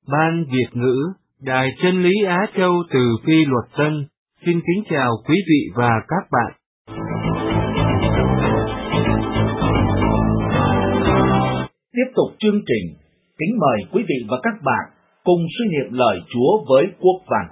Ban Việt ngữ, Đài Chân lý Á Châu từ Phi Luật Tân, xin kính chào quý vị và các bạn. Tiếp tục chương trình, kính mời quý vị và các bạn cùng suy niệm lời Chúa với Quốc Văn.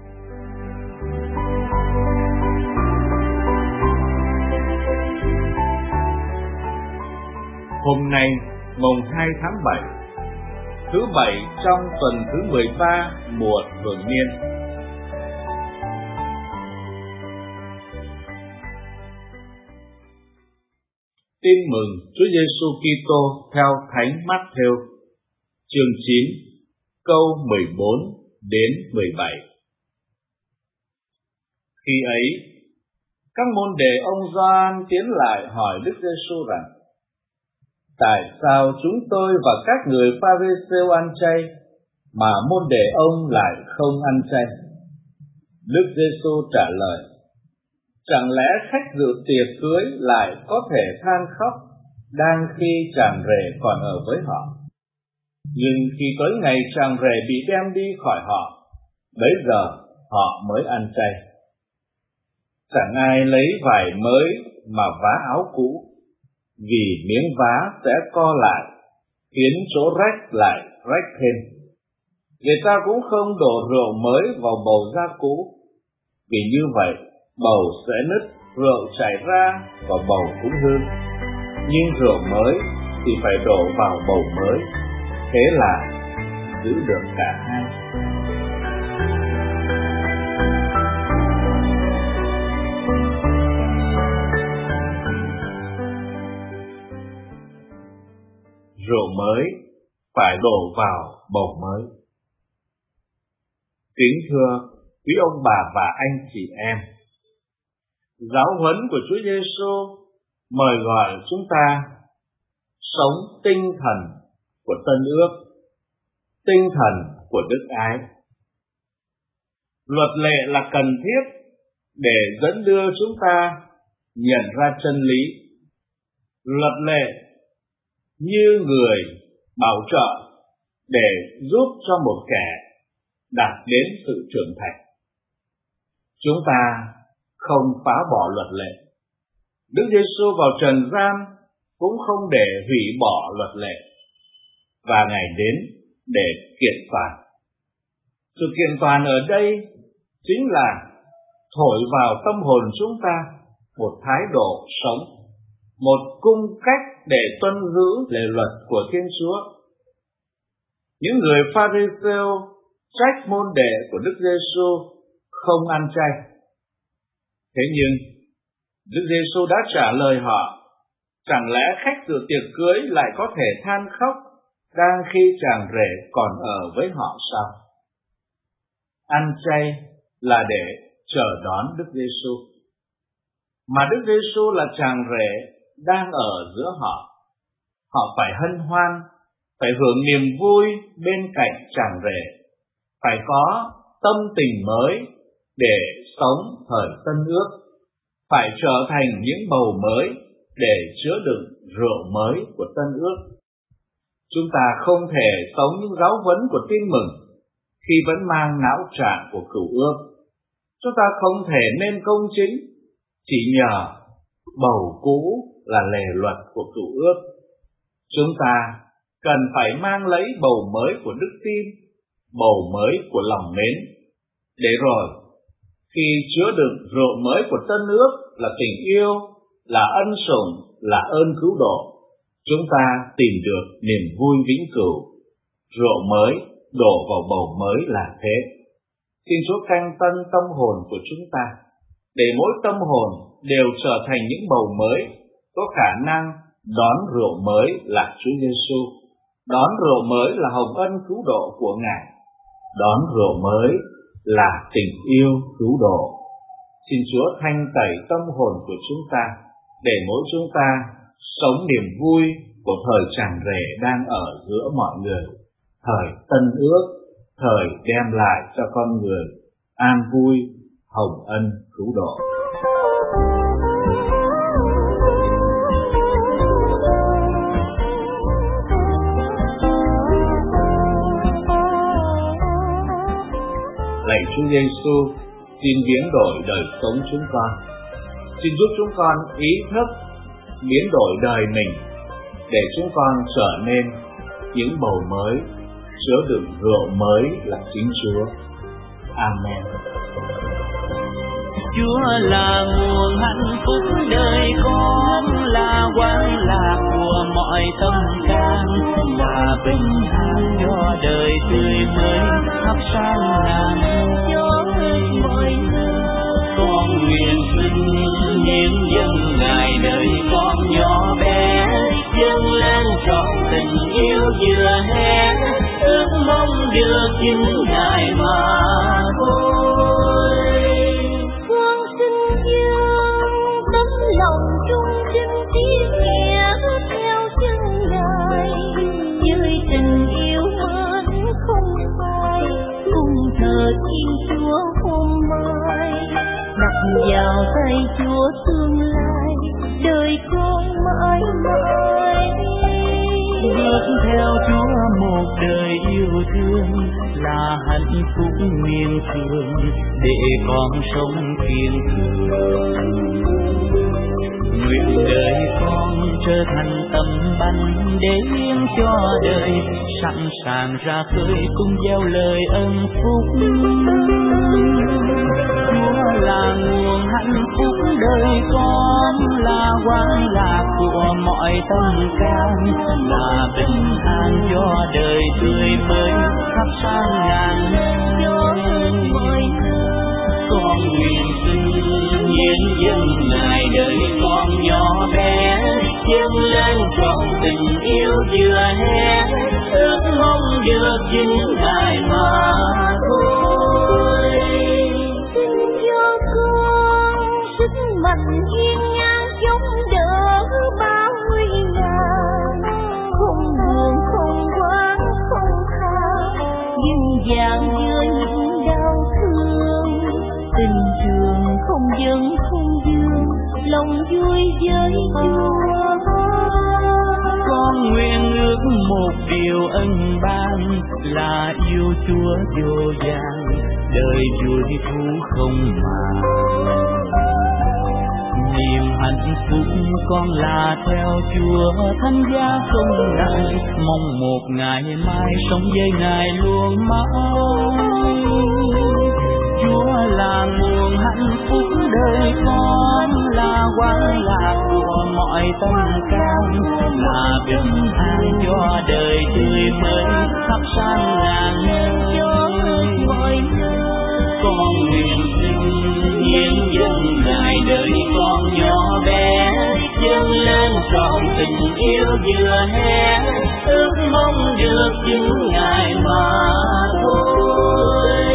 Hôm nay, mùng 2 tháng 7, thứ Bảy trong tuần thứ 13 mùa thường niên. Tin mừng Chúa Giêsu Kitô theo Thánh Mát-thêu, chương 9, câu 14 đến 17. Khi ấy, các môn đệ ông Gioan tiến lại hỏi Đức Giêsu rằng: Tại sao chúng tôi và các người Pha-ri-sêu ăn chay, mà môn đệ ông lại không ăn chay? Đức Giêsu trả lời: Chẳng lẽ khách dự tiệc cưới lại có thể than khóc, đang khi chàng rể còn ở với họ? Nhưng khi tới ngày chàng rể bị đem đi khỏi họ, bấy giờ họ mới ăn chay. Chẳng ai lấy vải mới mà vá áo cũ, vì miếng vá sẽ co lại, khiến chỗ rách lại rách thêm. Người ta cũng không đổ rượu mới vào bầu da cũ, vì như vậy bầu sẽ nứt, rượu chảy ra và bầu cũng hư. Nhưng rượu mới thì phải đổ vào bầu mới, thế là giữ được cả hai. Rượu mới phải đổ vào bầu mới. Kính thưa quý ông bà và anh chị em, giáo huấn của Chúa Giêsu mời gọi chúng ta sống tinh thần của Tân Ước, tinh thần của đức ái. Luật lệ là cần thiết để dẫn đưa chúng ta nhận ra chân lý. Luật lệ như người bảo trợ để giúp cho một kẻ đạt đến sự trưởng thành. Chúng ta không phá bỏ luật lệ. Đức Giêsu vào trần gian cũng không để hủy bỏ luật lệ, và Ngài đến để kiện toàn. Sự kiện toàn ở đây chính là thổi vào tâm hồn chúng ta một thái độ sống, một cung cách để tuân giữ lề luật của Thiên Chúa. Những người Pha-ri-sêu trách môn đệ của Đức Giêsu không ăn chay. Thế nhưng Đức Giêsu đã trả lời họ: Chẳng lẽ khách dự tiệc cưới lại có thể than khóc, đang khi chàng rể còn ở với họ sao? Ăn chay là để chờ đón Đức Giêsu, mà Đức Giêsu là chàng rể đang ở giữa họ. Họ phải hân hoan, phải hưởng niềm vui bên cạnh chàng rể, phải có tâm tình mới để sống thời Tân Ước, phải trở thành những bầu mới để chứa đựng rượu mới của Tân Ước. Chúng ta không thể sống những giáo huấn của Tin mừng khi vẫn mang não trạng của Cựu Ước. Chúng ta không thể nên công chính chỉ nhờ bầu cũ là lề luật của Cựu Ước. Chúng ta cần phải mang lấy bầu mới của đức tin, bầu mới của lòng mến, để rồi khi chứa đựng rượu mới của Tân Ước là tình yêu, là ân sủng, là ơn cứu độ, chúng ta tìm được niềm vui vĩnh cửu. Rượu mới đổ vào bầu mới là thế. Xin Chúa canh tân tâm hồn của chúng ta, để mỗi tâm hồn đều trở thành những bầu mới, có khả năng đón rượu mới là Chúa Giêsu, đón rượu mới là hồng ân cứu độ của Ngài, đón rượu mới là tình yêu cứu độ. Xin Chúa thanh tẩy tâm hồn của chúng ta, để mỗi chúng ta sống niềm vui của thời chàng rể đang ở giữa mọi người, thời Tân Ước, thời đem lại cho con người an vui, hồng ân cứu độ. lạy Chúa Giêsu, xin biến đổi đời sống chúng con. Xin giúp chúng con ý thức biến đổi đời mình để chúng con trở nên những bầu mới, chứa đựng rượu mới là chính Chúa. Amen. Chúa là nguồn hạnh phúc đời con, là quang lạc của mọi tâm can, là bình an cho đời tươi mới thắp sáng ngàn cho mọi người. Con nguyện xin hiến dâng Ngài đời con nhỏ bé, dâng lên trọn tình yêu vừa hé, ước mong được chính Ngài mà thôi. Con xin dâng tấm lòng trung trinh thiết nghĩa theo chân Ngài, với tình yêu mến không phai, cùng thờ Thiên Chúa hôm mai, đặt vào tay Chúa tương lai, đời con mãi mãi. Bước theo Chúa một đời yêu thương là hạnh phúc nguyên thường, để con sống kiên cường. Nguyện đời con trở thành tấm bánh để hiến cho đời, sẵn sàng ra khơi cùng gieo lời ân phúc. Chúa là nguồn hạnh phúc đời con, là quang lạc của mọi tâm can, là bình an cho đời tươi mới thắp sáng ngàn cho mọi người. Con nguyện xin hiến dâng Ngài đời con nhỏ bé, dâng lên trọn tình yêu vừa hé, ước mong được chính Ngài mà thôi. Xin cho con sức mạnh hiên ngang chống đỡ bao nguy nan, không buồn không quán không than, nhưng dàng giữa những đau thương, tình trường không dâng không dương, lòng vui với Chúa. Con nguyện ước một điều ân ban, là yêu Chúa vô vàn, đời vui thú không màng. Niềm hạnh phúc con là theo Chúa, thánh giá không ngại, mong một ngày mai sống với Ngài luôn mãi. Chúa là nguồn hạnh phúc đời con, là quang lạc của mọi tâm can, là bình an cho đời tươi mới thắp sáng ngàn cho mọi người. Con nguyện xin hiến dâng Ngài đời con nhỏ bé, dâng lên trọn tình yêu vừa hé, ước mong được chính Ngài mà thôi.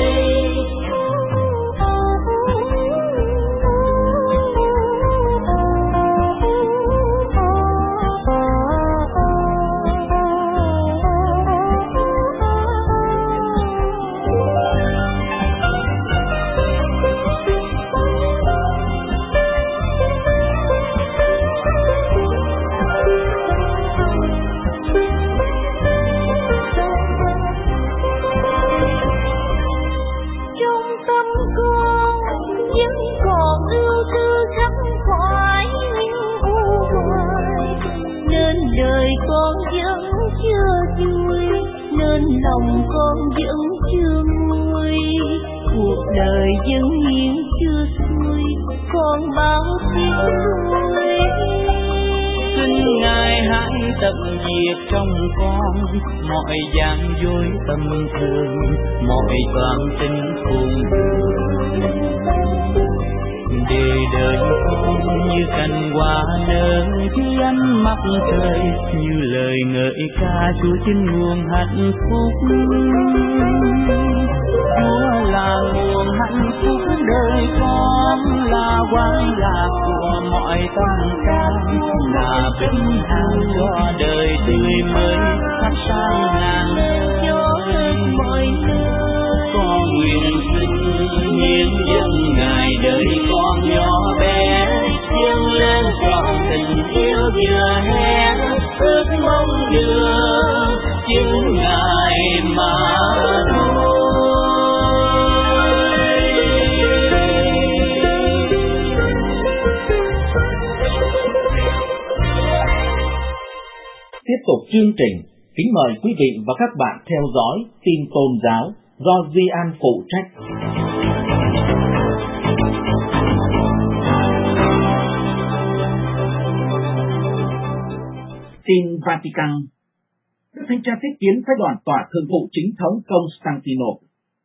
Lòng con vẫn chưa nguôi, cuộc đời vẫn nghiêng chưa xuôi, còn bao tiếc nuối. Xin Ngài hãy tận diệt trong con mọi gian dối tâm thường, mọi toàn tính khôn đường, để đời con như cành hoa nở dưới ánh mặt trời, như lời ngợi ca Chúa chính nguồn hạnh phúc. Chúa là nguồn hạnh phúc đời con, là quang lạc của mọi tâm can, là bình an cho đời tươi mới thắp sáng ngàn cho mọi người. Con nguyện xin hiến dâng Ngài đời con nhỏ bé, dâng lên trọn tình yêu vừa hé, ước mong được chính Ngài mà thôi. tục chương trình, kính mời quý vị và các bạn theo dõi tin tôn giáo do Duy An phụ trách. Tin Vatican. Đức Thánh Cha tiếp kiến phái đoàn tòa thượng phụ chính thống Constantinople.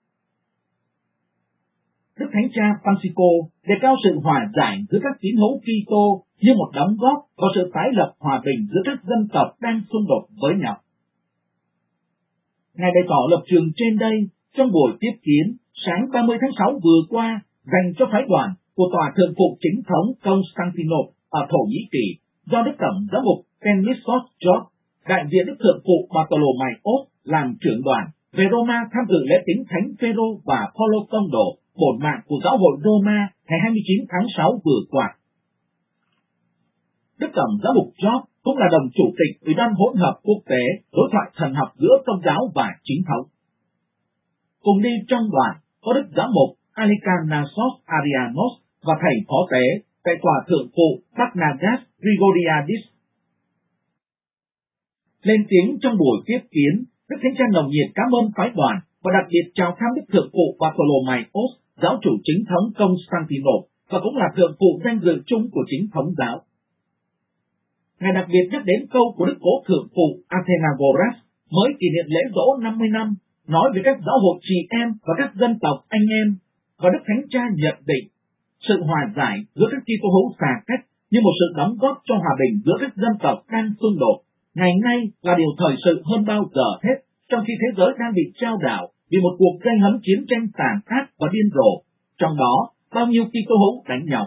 Đức Thánh Cha Francisco đề cao sự hòa giải giữa các tín hữu Kitô như một đóng góp vào sự tái lập hòa bình giữa các dân tộc đang xung đột với nhau. Ngài bày tỏ lập trường trên đây trong buổi tiếp kiến sáng 30 tháng 6 vừa qua dành cho phái đoàn của tòa thượng phụ chính thống Constantinople ở Thổ Nhĩ Kỳ do Đức Tổng giám mục Stanislav George, đại diện Đức Thượng phụ Bartolomaios làm trưởng đoàn về Roma tham dự lễ kính Thánh Phêrô và Phaolô Tông đồ, bổn mạng của giáo hội Roma ngày 29 tháng 6 vừa qua. Đức Tổng giám mục George cũng là đồng chủ tịch Ủy ban hỗn hợp quốc tế đối thoại thần học giữa tôn giáo và chính thống. Cùng đi trong đoàn có Đức giám mục Alikanasos Arianos và thầy phó tế tại tòa thượng phụ Bagnagas Grigoriadis. Lên tiếng trong buổi tiếp kiến, Đức Thánh Cha nồng nhiệt cảm ơn phái đoàn và đặc biệt chào thăm Đức Thượng phụ Bartolomaios, giáo chủ chính thống Constantinople và cũng là thượng phụ danh dự chung của chính thống giáo. Ngài đặc biệt nhắc đến câu của Đức Cố Thượng phụ Athenagoras mới kỷ niệm lễ dỗ 50 năm, nói về các giáo hội chị em và các dân tộc anh em, và Đức Thánh Cha nhận định sự hòa giải giữa các Kitô hữu xa cách như một sự đóng góp cho hòa bình giữa các dân tộc đang xung đột, ngày nay là điều thời sự hơn bao giờ hết, trong khi thế giới đang bị trao đảo vì một cuộc gây hấn chiến tranh tàn ác và điên rồ, trong đó bao nhiêu Kitô hữu đánh nhau.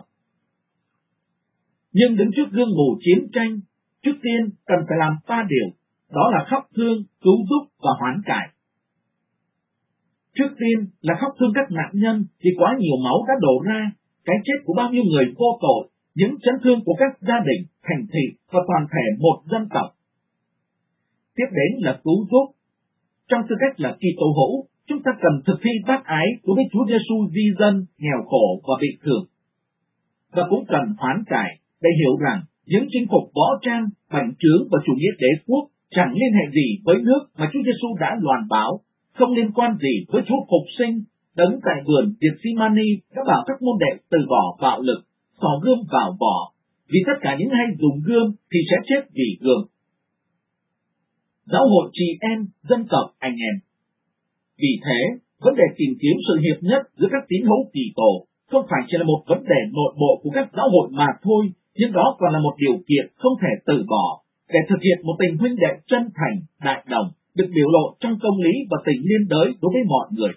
Nhưng đứng trước gương mù chiến tranh, trước tiên cần phải làm 3 điều, đó là khóc thương, cứu giúp và hoán cải. Trước tiên là khóc thương các nạn nhân vì quá nhiều máu đã đổ ra, cái chết của bao nhiêu người vô tội, những chấn thương của các gia đình, thành thị và toàn thể một dân tộc. Tiếp đến là cứu giúp. Trong tư cách là Kitô hữu, chúng ta cần thực thi bác ái đối với Chúa Giêsu di dân, nghèo khổ và bị thương. Và cũng cần hoán cải để hiểu rằng những chinh phục võ trang, bành trướng và chủ nghĩa đế quốc chẳng liên hệ gì với nước mà Chúa Giêsu đã loan báo, không liên quan gì với Chúa phục sinh, đấng tại vườn Gethsemani đã bảo các môn đệ từ bỏ bạo lực, xỏ gươm vào vỏ, vì tất cả những hay dùng gươm thì sẽ chết vì gươm. Giáo hội chị em, dân tộc anh em. Vì thế, vấn đề tìm kiếm sự hiệp nhất giữa các tín hữu Kitô không phải chỉ là một vấn đề nội bộ của các giáo hội mà thôi, nhưng đó còn là một điều kiện không thể từ bỏ để thực hiện một tình huynh đệ chân thành, đại đồng, được biểu lộ trong công lý và tình liên đới đối với mọi người.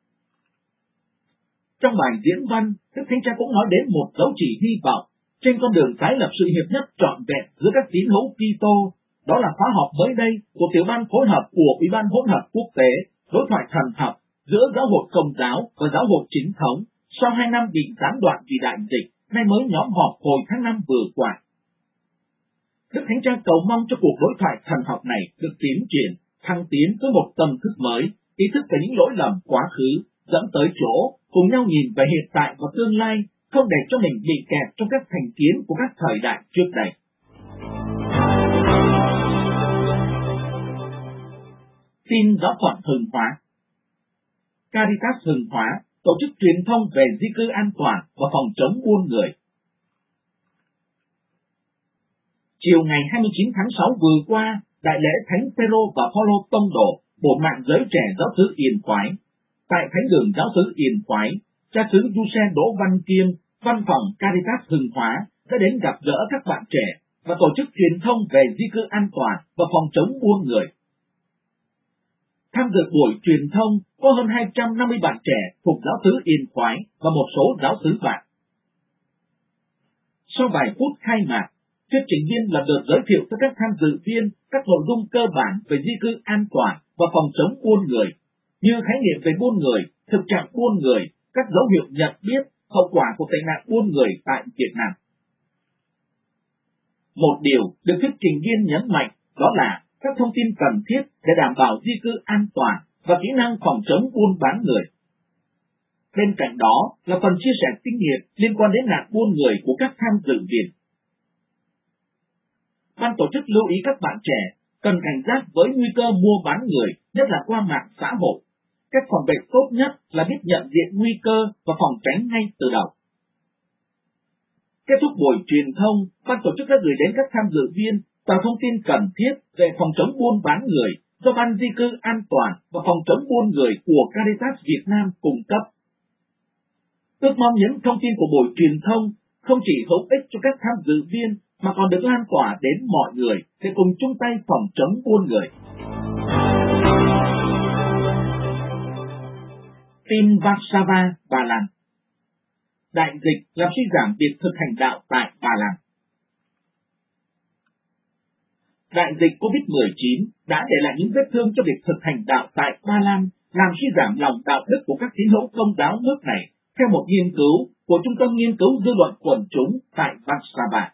Trong bài diễn văn, Đức Thánh Cha cũng nói đến một dấu chỉ hy vọng trên con đường tái lập sự hiệp nhất trọn vẹn giữa các tín hữu Kitô. Đó là khóa họp mới đây của tiểu ban phối hợp của Ủy ban hỗn hợp quốc tế đối thoại thần học giữa giáo hội Công giáo và giáo hội chính thống sau 2 năm bị gián đoạn vì đại dịch, nay mới nhóm họp hồi tháng 5 vừa qua. Đức Thánh Cha cầu mong cho cuộc đối thoại thần học này được tiến triển, thăng tiến tới một tâm thức mới, ý thức về những lỗi lầm quá khứ, dẫn tới chỗ cùng nhau nhìn về hiện tại và tương lai, không để cho mình bị kẹt trong các thành kiến của các thời đại trước đây. Tin giáo phận Hưng Hóa. Caritas Hưng Hóa tổ chức truyền thông về di cư an toàn và phòng chống buôn người. Chiều ngày 29 tháng 6 vừa qua, đại lễ Thánh Phêrô và Phaolô Tông đồ, bổn mạng giới trẻ giáo xứ Yên Khoái. Tại Thánh đường giáo xứ Yên Khoái, cha xứ Giuse Đỗ Văn Kiêm, văn phòng Caritas Hưng Hóa đã đến gặp gỡ các bạn trẻ và tổ chức truyền thông về di cư an toàn và phòng chống buôn người. Tham dự buổi truyền thông có hơn 250 bạn trẻ thuộc giáo xứ Yên Khoái và một số giáo xứ bạn. Sau vài phút khai mạc, thuyết trình viên lần lượt giới thiệu tới các tham dự viên các nội dung cơ bản về di cư an toàn và phòng chống buôn người, như khái niệm về buôn người, thực trạng buôn người, các dấu hiệu nhận biết, hậu quả của tệ nạn buôn người tại Việt Nam. Một điều được thuyết trình viên nhấn mạnh đó là các thông tin cần thiết để đảm bảo di cư an toàn và kỹ năng phòng chống buôn bán người. Bên cạnh đó là phần chia sẻ kinh nghiệm liên quan đến nạn buôn người của các tham dự viên. Ban tổ chức lưu ý các bạn trẻ cần cảnh giác với nguy cơ mua bán người, nhất là qua mạng xã hội. Cách phòng vệ tốt nhất là biết nhận diện nguy cơ và phòng tránh ngay từ đầu. Kết thúc buổi truyền thông, ban tổ chức đã gửi đến các tham dự viên tờ thông tin cần thiết về phòng chống buôn bán người do Ban Di cư an toàn và phòng chống buôn người của Caritas Việt Nam cung cấp. Ước mong những thông tin của buổi truyền thông không chỉ hữu ích cho các tham dự viên mà còn được lan tỏa đến mọi người để cùng chung tay phòng chống buôn người. Tin Warszawa, Ba Lan. Đại dịch làm suy giảm việc thực hành đạo tại Ba Lan. Đại dịch COVID-19 đã để lại những vết thương cho việc thực hành đạo tại Ba Lan, làm suy giảm lòng đạo đức của các tín hữu Công giáo nước này, theo một nghiên cứu của Trung tâm Nghiên cứu Dư luận Quần chúng tại Warszawa.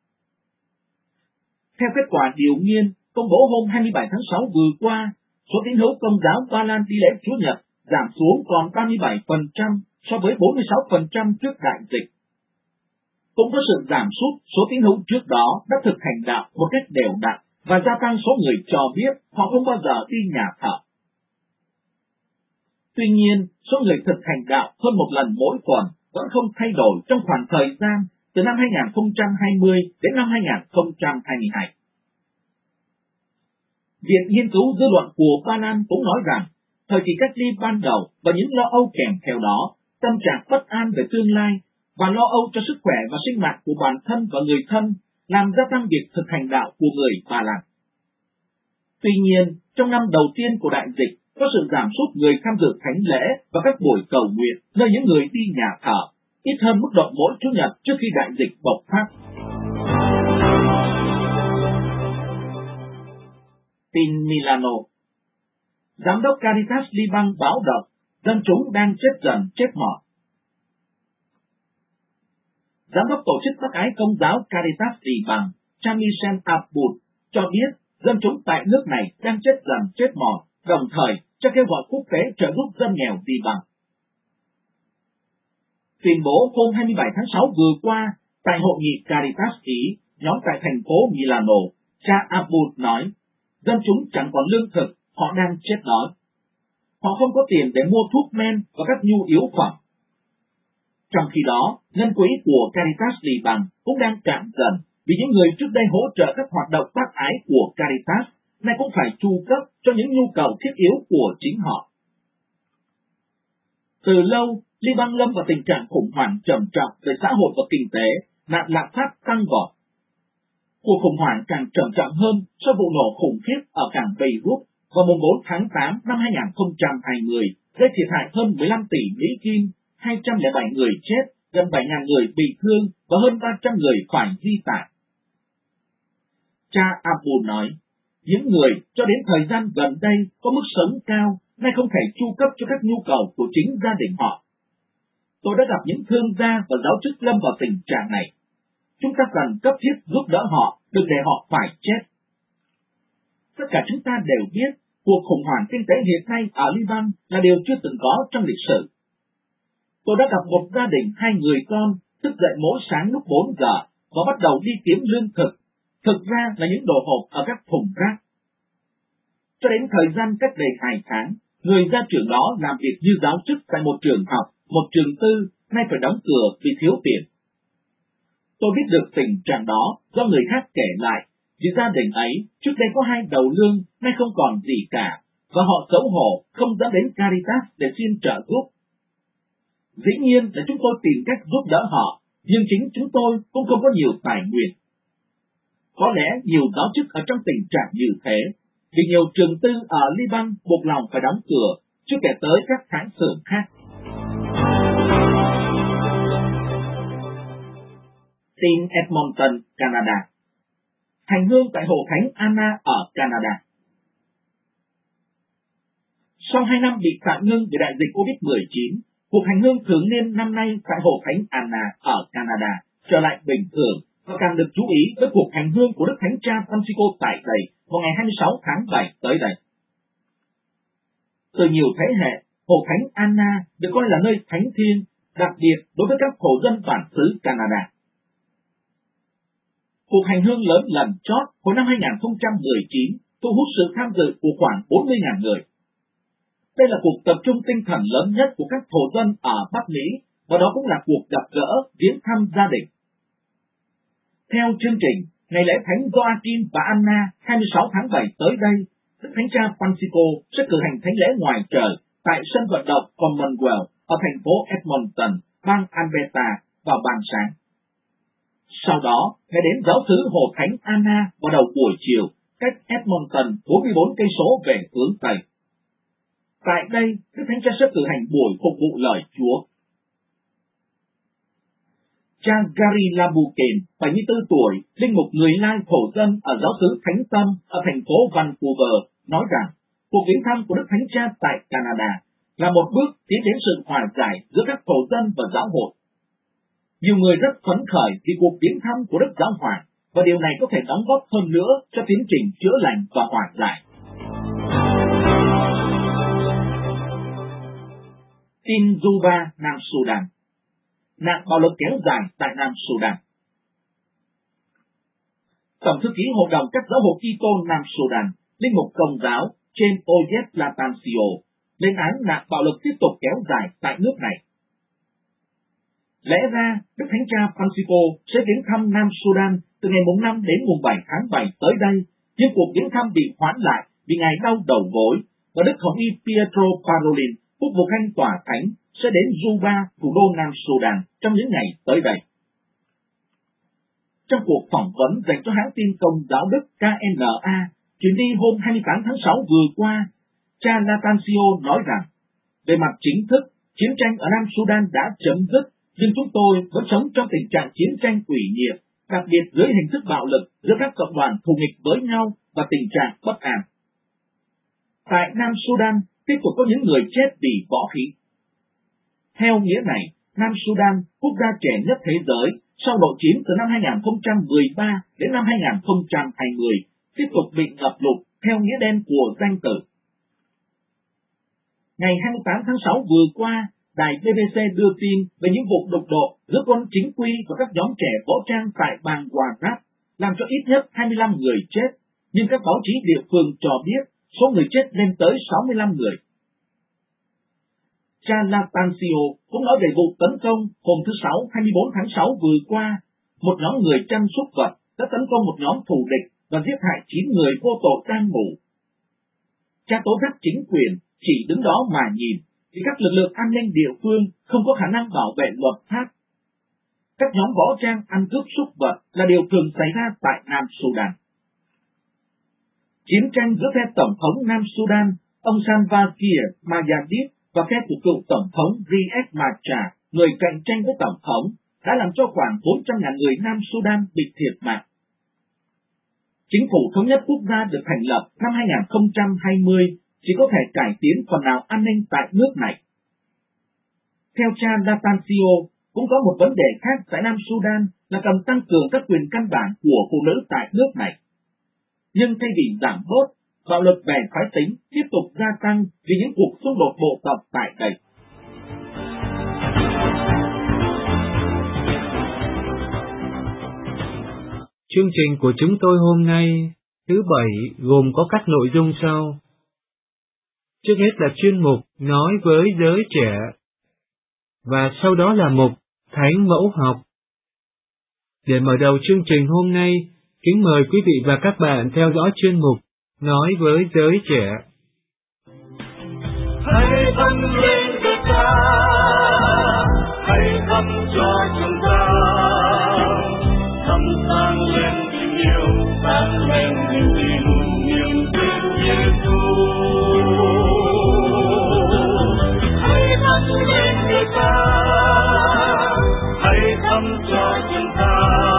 Theo kết quả điều nghiên công bố hôm 27 tháng 6 vừa qua, số tín hữu Công giáo Ba Lan đi lễ Chúa Nhật giảm xuống còn 37% so với 46% trước đại dịch. Cũng có sự giảm sút số tín hữu trước đó đã thực hành đạo một cách đều đặn và gia tăng số người cho biết họ không bao giờ đi nhà thờ. Tuy nhiên, số người thực hành đạo hơn một lần mỗi tuần vẫn không thay đổi trong khoảng thời gian từ năm 2020 đến năm 2022. Viện Nghiên cứu Dư luận của Ba Lan cũng nói rằng, thời kỳ cách ly ban đầu và những lo âu kèm theo đó, tâm trạng bất an về tương lai và lo âu cho sức khỏe và sinh mạng của bản thân và người thân làm gia tăng việc thực hành đạo của người Ba Lan. Tuy nhiên, trong năm đầu tiên của đại dịch, có sự giảm sút người tham dự thánh lễ và các buổi cầu nguyện nơi những người đi nhà thờ, ít hơn mức độ mỗi Chủ nhật trước khi đại dịch bộc phát. Tin Milano. Giám đốc Caritas Liban báo động, dân chúng đang chết dần chết mòn. Giám đốc tổ chức bác ái Công giáo Caritas Liban, Jean-Michel Abboud, cho biết dân chúng tại nước này đang chết dần chết mòn, đồng thời cho kêu gọi quốc tế trợ giúp dân nghèo Liban. Tuyên bố hôm 27 tháng 6 vừa qua tại hội nghị Caritas Ý, nhóm tại thành phố Milano, cha Abboud nói, dân chúng chẳng còn lương thực, họ đang chết đói. Họ không có tiền để mua thuốc men và các nhu yếu phẩm. Trong khi đó, ngân quỹ của Caritas Liban cũng đang cạn dần vì những người trước đây hỗ trợ các hoạt động bác ái của Caritas nay cũng phải chu cấp cho những nhu cầu thiết yếu của chính họ. Từ lâu, Liban lâm vào tình trạng khủng hoảng trầm trọng về xã hội và kinh tế, nạn lạm phát tăng vọt. Cuộc khủng hoảng càng trầm trọng hơn sau vụ nổ khủng khiếp ở cảng Beirut vào mùng 4 tháng 8 năm 2020, gây thiệt hại hơn 15 tỷ Mỹ Kim, 207 người chết, gần 7.000 người bị thương và hơn 300 người phải di tản. Cha Abboud nói, những người cho đến thời gian gần đây có mức sống cao, nay không thể chu cấp cho các nhu cầu của chính gia đình họ. Tôi đã gặp những thương gia và giáo chức lâm vào tình trạng này. Chúng ta cần cấp thiết giúp đỡ họ, đừng để họ phải chết. Tất cả chúng ta đều biết, cuộc khủng hoảng kinh tế hiện nay ở Liban là điều chưa từng có trong lịch sử. Tôi đã gặp một gia đình 2 người con thức dậy mỗi sáng lúc 4 giờ và bắt đầu đi kiếm lương thực, thực ra là những đồ hộp ở các thùng rác. Cho đến thời gian cách đây 2 tháng, người gia trưởng đó làm việc như giáo chức tại một trường học, một trường tư, nay phải đóng cửa vì thiếu tiền. Tôi biết được tình trạng đó do người khác kể lại, vì gia đình ấy trước đây có 2 đầu lương, nay không còn gì cả, và họ xấu hổ không dám đến Caritas để xin trợ giúp. Dĩ nhiên là chúng tôi tìm cách giúp đỡ họ, nhưng chính chúng tôi cũng không có nhiều tài nguyên. Có lẽ nhiều giáo chức ở trong tình trạng như thế, vì nhiều trường tư ở Liban buộc lòng phải đóng cửa, chưa kể tới các hãng xưởng khác. Tin Edmonton, Canada. Hành hương tại Hội Thánh Anna ở Canada. Sau 2 năm bị tạm ngưng vì đại dịch COVID-19, cuộc hành hương thường niên năm nay tại Hội Thánh Anna ở Canada trở lại bình thường và càng được chú ý với cuộc hành hương của Đức Thánh Cha Francisco tại đây vào ngày 26 tháng 7 tới đây. Từ nhiều thế hệ, Hội Thánh Anna được coi là nơi thánh thiêng, đặc biệt đối với các thổ dân bản xứ Canada. Cuộc hành hương lớn lần chót hồi năm 2019 thu hút sự tham dự của khoảng 40.000 người. Đây là cuộc tập trung tinh thần lớn nhất của các thổ dân ở Bắc Mỹ, và đó cũng là cuộc gặp gỡ, viếng thăm gia đình. Theo chương trình, ngày lễ Thánh Gioachim và Anna 26 tháng 7 tới đây, Đức Thánh Cha Francisco sẽ cử hành thánh lễ ngoài trời tại sân vận động Commonwealth ở thành phố Edmonton, bang Alberta vào ban sáng. Sau đó, Ngài đến giáo xứ Hồ Thánh Anna vào đầu buổi chiều, cách Edmonton 44 cây số về hướng Tây. Tại đây, Đức Thánh Cha sẽ cử hành buổi phục vụ lời Chúa. Cha Gary Labuken, 74 tuổi, linh mục người Lai thổ dân ở giáo xứ Thánh Tâm ở thành phố Vancouver, nói rằng cuộc viếng thăm của Đức Thánh Cha tại Canada là một bước tiến đến sự hòa giải giữa các thổ dân và giáo hội. Nhiều người rất phấn khởi vì cuộc viếng thăm của Đức Giáo Hoàng, và điều này có thể đóng góp hơn nữa cho tiến trình chữa lành và hòa giải. Tin Juba, Nam Sudan. Nạn bạo lực kéo dài tại Nam Sudan. Tổng thư ký Hội đồng các giáo hội Kitô Nam Sudan, linh mục Công giáo trên Oyet Latancio, lên án nạn bạo lực tiếp tục kéo dài tại nước này. Lẽ ra, Đức Thánh Cha Francisco sẽ viếng thăm Nam Sudan từ ngày mùng 5 đến mùng 7 tháng 7 tới đây, nhưng cuộc viếng thăm bị hoãn lại vì Ngài đau đầu gối, và Đức Hồng y Pietro Parolin, quốc vụ khanh tòa thánh, sẽ đến Juba, thủ đô Nam Sudan, trong những ngày tới đây. Trong cuộc phỏng vấn dành cho hãng tin Công giáo Đức KNA, chuyển đi hôm 28 tháng 6 vừa qua, cha Latancio nói rằng, về mặt chính thức, chiến tranh ở Nam Sudan đã chấm dứt, nhưng chúng tôi vẫn sống trong tình trạng chiến tranh ủy nhiệm, đặc biệt dưới hình thức bạo lực giữa các cộng đoàn thù nghịch với nhau và tình trạng bất an. Tại Nam Sudan, tiếp tục có những người chết vì võ khí. Theo nghĩa này, Nam Sudan, quốc gia trẻ nhất thế giới, sau nội chiến từ năm 2013 đến năm 2020, tiếp tục bị ngập lụt theo nghĩa đen của danh từ. Ngày 28 tháng 6 vừa qua, đài BBC đưa tin về những vụ đụng độ giữa quân chính quy và các nhóm trẻ võ trang tại bang Warrap, làm cho ít nhất 25 người chết, nhưng các báo chí địa phương cho biết số người chết lên tới 65 người. Cha Latancio cũng nói về vụ tấn công hôm thứ Sáu 24 tháng 6 vừa qua, một nhóm người chăn súc vật đã tấn công một nhóm thù địch và giết hại 9 người vô tội đang ngủ. Cha tố giác chính quyền chỉ đứng đó mà nhìn, vì các lực lượng an ninh địa phương không có khả năng bảo vệ luật pháp. Các nhóm võ trang ăn cướp súc vật là điều thường xảy ra tại Nam Sudan. Chiến tranh giữa phe Tổng thống Nam Sudan, ông Salva Kiir Mayardit, và phe của cựu Tổng thống Riek Machar, người cạnh tranh với Tổng thống, đã làm cho khoảng 400.000 người Nam Sudan bị thiệt mạng. Chính phủ thống nhất quốc gia được thành lập năm 2020 chỉ có thể cải tiến phần nào an ninh tại nước này. Theo cha Latancio, cũng có một vấn đề khác tại Nam Sudan là cần tăng cường các quyền căn bản của phụ nữ tại nước này. Nhưng thay vì giảm bớt, bạo lực về phái tính tiếp tục gia tăng vì những cuộc xung đột bộ tộc tại đây. Chương trình của chúng tôi hôm nay, thứ Bảy, gồm có các nội dung sau. Trước hết là chuyên mục Nói với giới trẻ, và sau đó là mục Thánh mẫu học. Để mở đầu chương trình hôm nay, kính mời quý vị và các bạn theo dõi chuyên mục Nói với giới trẻ. Hãy dâng lên cho Cha, hãy thắp cho chúng ta, thắp sáng lên tình yêu, sáng lên niềm tin, niềm tin Giêsu. Hãy dâng lên cho Cha, hãy thắp cho chúng ta,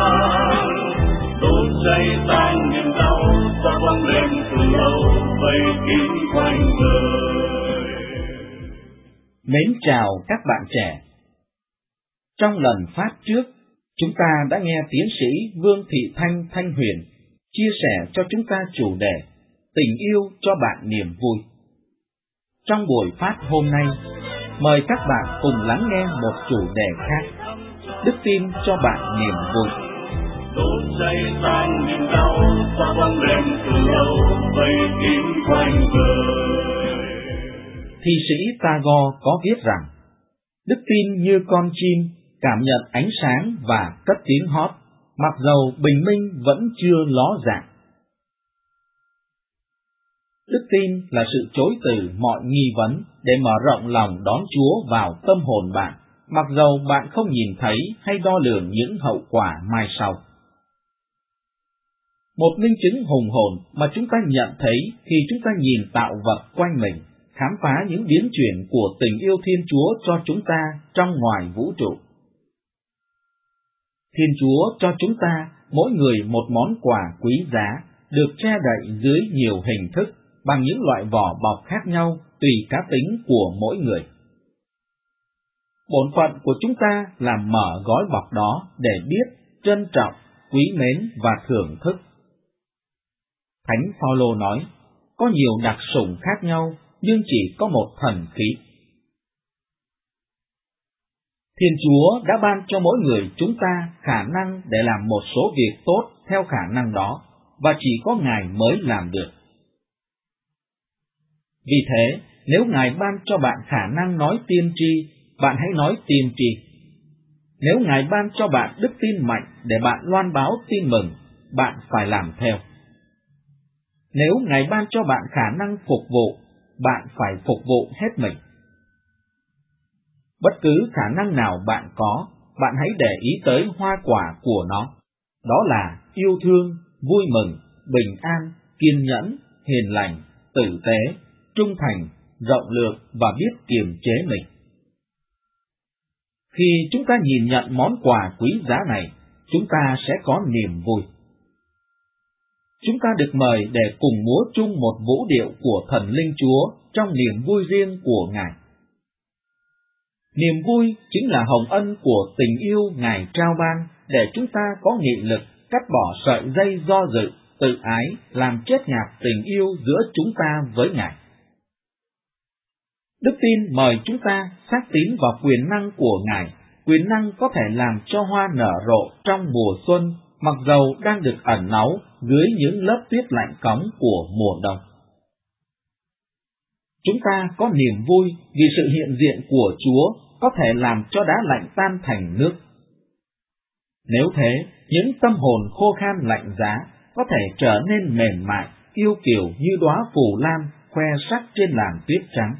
đốt cháy tan niềm đau, cho bóng đêm từ lâu vây kín quanh đời. Mến chào các bạn trẻ. Trong lần phát trước, chúng ta đã nghe tiến sĩ Vương Thị Thanh Huyền chia sẻ cho chúng ta chủ đề Tình yêu cho bạn niềm vui. Trong buổi phát hôm nay, mời các bạn cùng lắng nghe một chủ đề khác, Đức tin cho bạn niềm vui. đốt cháy tan niềm đau, xóa bóng đêm từ lâu vây kín quanh đời. Thi sĩ Tagore có viết rằng, đức tin như con chim cảm nhận ánh sáng và cất tiếng hót, mặc dầu bình minh vẫn chưa ló dạng. Đức tin là sự chối từ mọi nghi vấn để mở rộng lòng đón Chúa vào tâm hồn bạn, mặc dầu bạn không nhìn thấy hay đo lường những hậu quả mai sau. Một minh chứng hùng hồn mà chúng ta nhận thấy khi chúng ta nhìn tạo vật quanh mình, khám phá những biến chuyển của tình yêu Thiên Chúa cho chúng ta trong ngoài vũ trụ. Thiên Chúa cho chúng ta mỗi người một món quà quý giá, được che đậy dưới nhiều hình thức bằng những loại vỏ bọc khác nhau tùy cá tính của mỗi người. Bổn phận của chúng ta là mở gói bọc đó để biết, trân trọng, quý mến và thưởng thức. Thánh Phaolô nói, có nhiều đặc sủng khác nhau nhưng chỉ có một thần khí. Thiên Chúa đã ban cho mỗi người chúng ta khả năng để làm một số việc tốt theo khả năng đó, và chỉ có Ngài mới làm được. Vì thế, nếu Ngài ban cho bạn khả năng nói tiên tri, bạn hãy nói tiên tri. Nếu Ngài ban cho bạn đức tin mạnh để bạn loan báo tin mừng, bạn phải làm theo. Nếu Ngài ban cho bạn khả năng phục vụ, bạn phải phục vụ hết mình. Bất cứ khả năng nào bạn có, bạn hãy để ý tới hoa quả của nó. Đó là yêu thương, vui mừng, bình an, kiên nhẫn, hiền lành, tử tế, trung thành, rộng lượng và biết kiềm chế mình. Khi chúng ta nhìn nhận món quà quý giá này, chúng ta sẽ có niềm vui. Chúng ta được mời để cùng múa chung một vũ điệu của thần linh Chúa trong niềm vui riêng của Ngài. Niềm vui chính là hồng ân của tình yêu Ngài trao ban để chúng ta có nghị lực cắt bỏ sợi dây do dự, tự ái, làm chết nhạt tình yêu giữa chúng ta với Ngài. Đức tin mời chúng ta xác tín vào quyền năng của Ngài, quyền năng có thể làm cho hoa nở rộ trong mùa xuân, mặc dầu đang được ẩn náu dưới những lớp tuyết lạnh cóng của mùa đông. Chúng ta có niềm vui vì sự hiện diện của Chúa có thể làm cho đá lạnh tan thành nước. Nếu thế, những tâm hồn khô khan lạnh giá có thể trở nên mềm mại, yêu kiều như đóa phù lam khoe sắc trên làn tuyết trắng.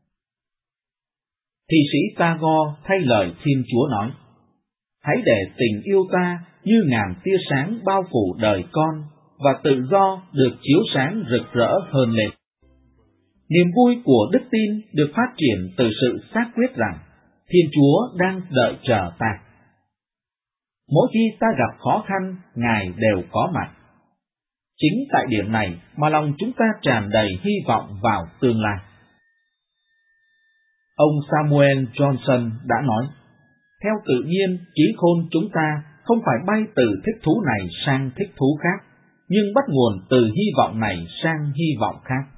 Thi sĩ Tagore thay lời Thiên Chúa nói, hãy để tình yêu ta như ngàn tia sáng bao phủ đời con, và tự do được chiếu sáng rực rỡ hơn lên. Niềm vui của đức tin được phát triển từ sự xác quyết rằng Thiên Chúa đang đợi chờ ta. Mỗi khi ta gặp khó khăn, Ngài đều có mặt. Chính tại điểm này mà lòng chúng ta tràn đầy hy vọng vào tương lai. Ông Samuel Johnson đã nói, theo tự nhiên, trí khôn chúng ta không phải bay từ thích thú này sang thích thú khác, nhưng bắt nguồn từ hy vọng này sang hy vọng khác.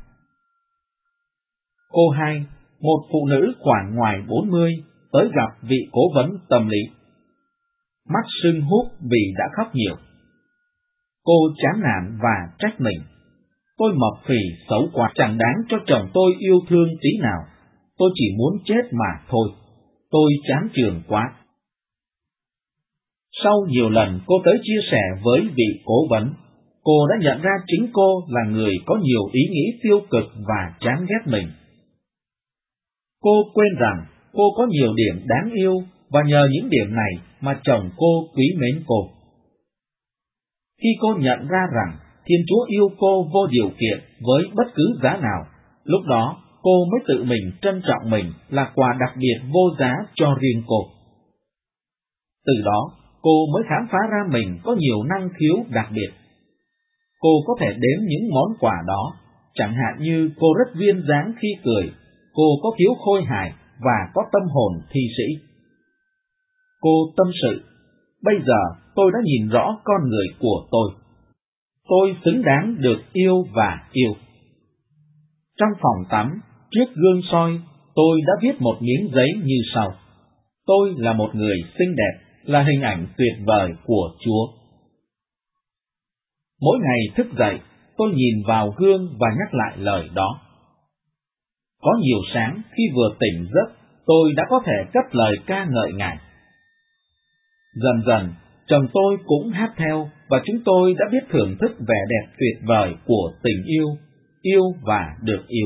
Cô 2, một phụ nữ khoảng ngoài 40, tới gặp vị cố vấn tâm lý. Mắt sưng húp vì đã khóc nhiều. Cô chán nản và trách mình. Tôi mập phì xấu quá, chẳng đáng cho chồng tôi yêu thương tí nào. Tôi chỉ muốn chết mà thôi. Tôi chán trường quá. Sau nhiều lần cô tới chia sẻ với vị cố vấn, cô đã nhận ra chính cô là người có nhiều ý nghĩ tiêu cực và chán ghét mình. Cô quên rằng cô có nhiều điểm đáng yêu và nhờ những điểm này mà chồng cô quý mến cô. Khi cô nhận ra rằng Thiên Chúa yêu cô vô điều kiện với bất cứ giá nào, lúc đó cô mới tự mình trân trọng mình là quà đặc biệt vô giá cho riêng cô. Từ đó, cô mới khám phá ra mình có nhiều năng khiếu đặc biệt. Cô có thể đếm những món quà đó, chẳng hạn như cô rất duyên dáng khi cười, cô có khiếu khôi hài và có tâm hồn thi sĩ. Cô tâm sự, bây giờ tôi đã nhìn rõ con người của tôi. Tôi xứng đáng được yêu và yêu. Trong phòng tắm, trước gương soi, tôi đã viết một miếng giấy như sau. Tôi là một người xinh đẹp, là hình ảnh tuyệt vời của Chúa. Mỗi ngày thức dậy, tôi nhìn vào gương và nhắc lại lời đó. Có nhiều sáng khi vừa tỉnh giấc, tôi đã có thể cất lời ca ngợi Ngài. Dần dần, chồng tôi cũng hát theo và chúng tôi đã biết thưởng thức vẻ đẹp tuyệt vời của tình yêu, yêu và được yêu.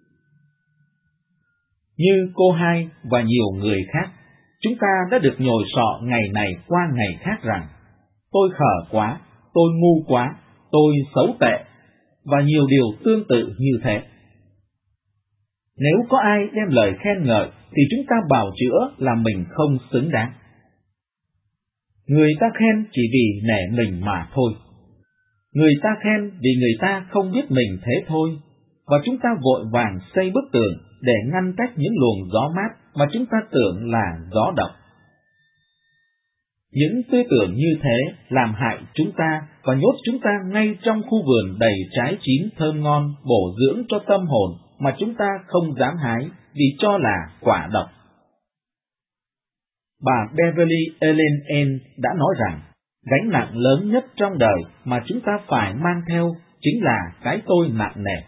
Như cô Hai và nhiều người khác, chúng ta đã được nhồi sọ ngày này qua ngày khác rằng tôi khờ quá, tôi ngu quá, tôi xấu tệ, và nhiều điều tương tự như thế. Nếu có ai đem lời khen ngợi, thì chúng ta bào chữa là mình không xứng đáng. Người ta khen chỉ vì nể mình mà thôi. Người ta khen vì người ta không biết mình thế thôi, và chúng ta vội vàng xây bức tường để ngăn cách những luồng gió mát mà chúng ta tưởng là gió độc. Những tư tưởng như thế làm hại chúng ta và nhốt chúng ta ngay trong khu vườn đầy trái chín thơm ngon bổ dưỡng cho tâm hồn mà chúng ta không dám hái vì cho là quả độc. Bà Beverly Ellen N. đã nói rằng, gánh nặng lớn nhất trong đời mà chúng ta phải mang theo chính là cái tôi nặng nề.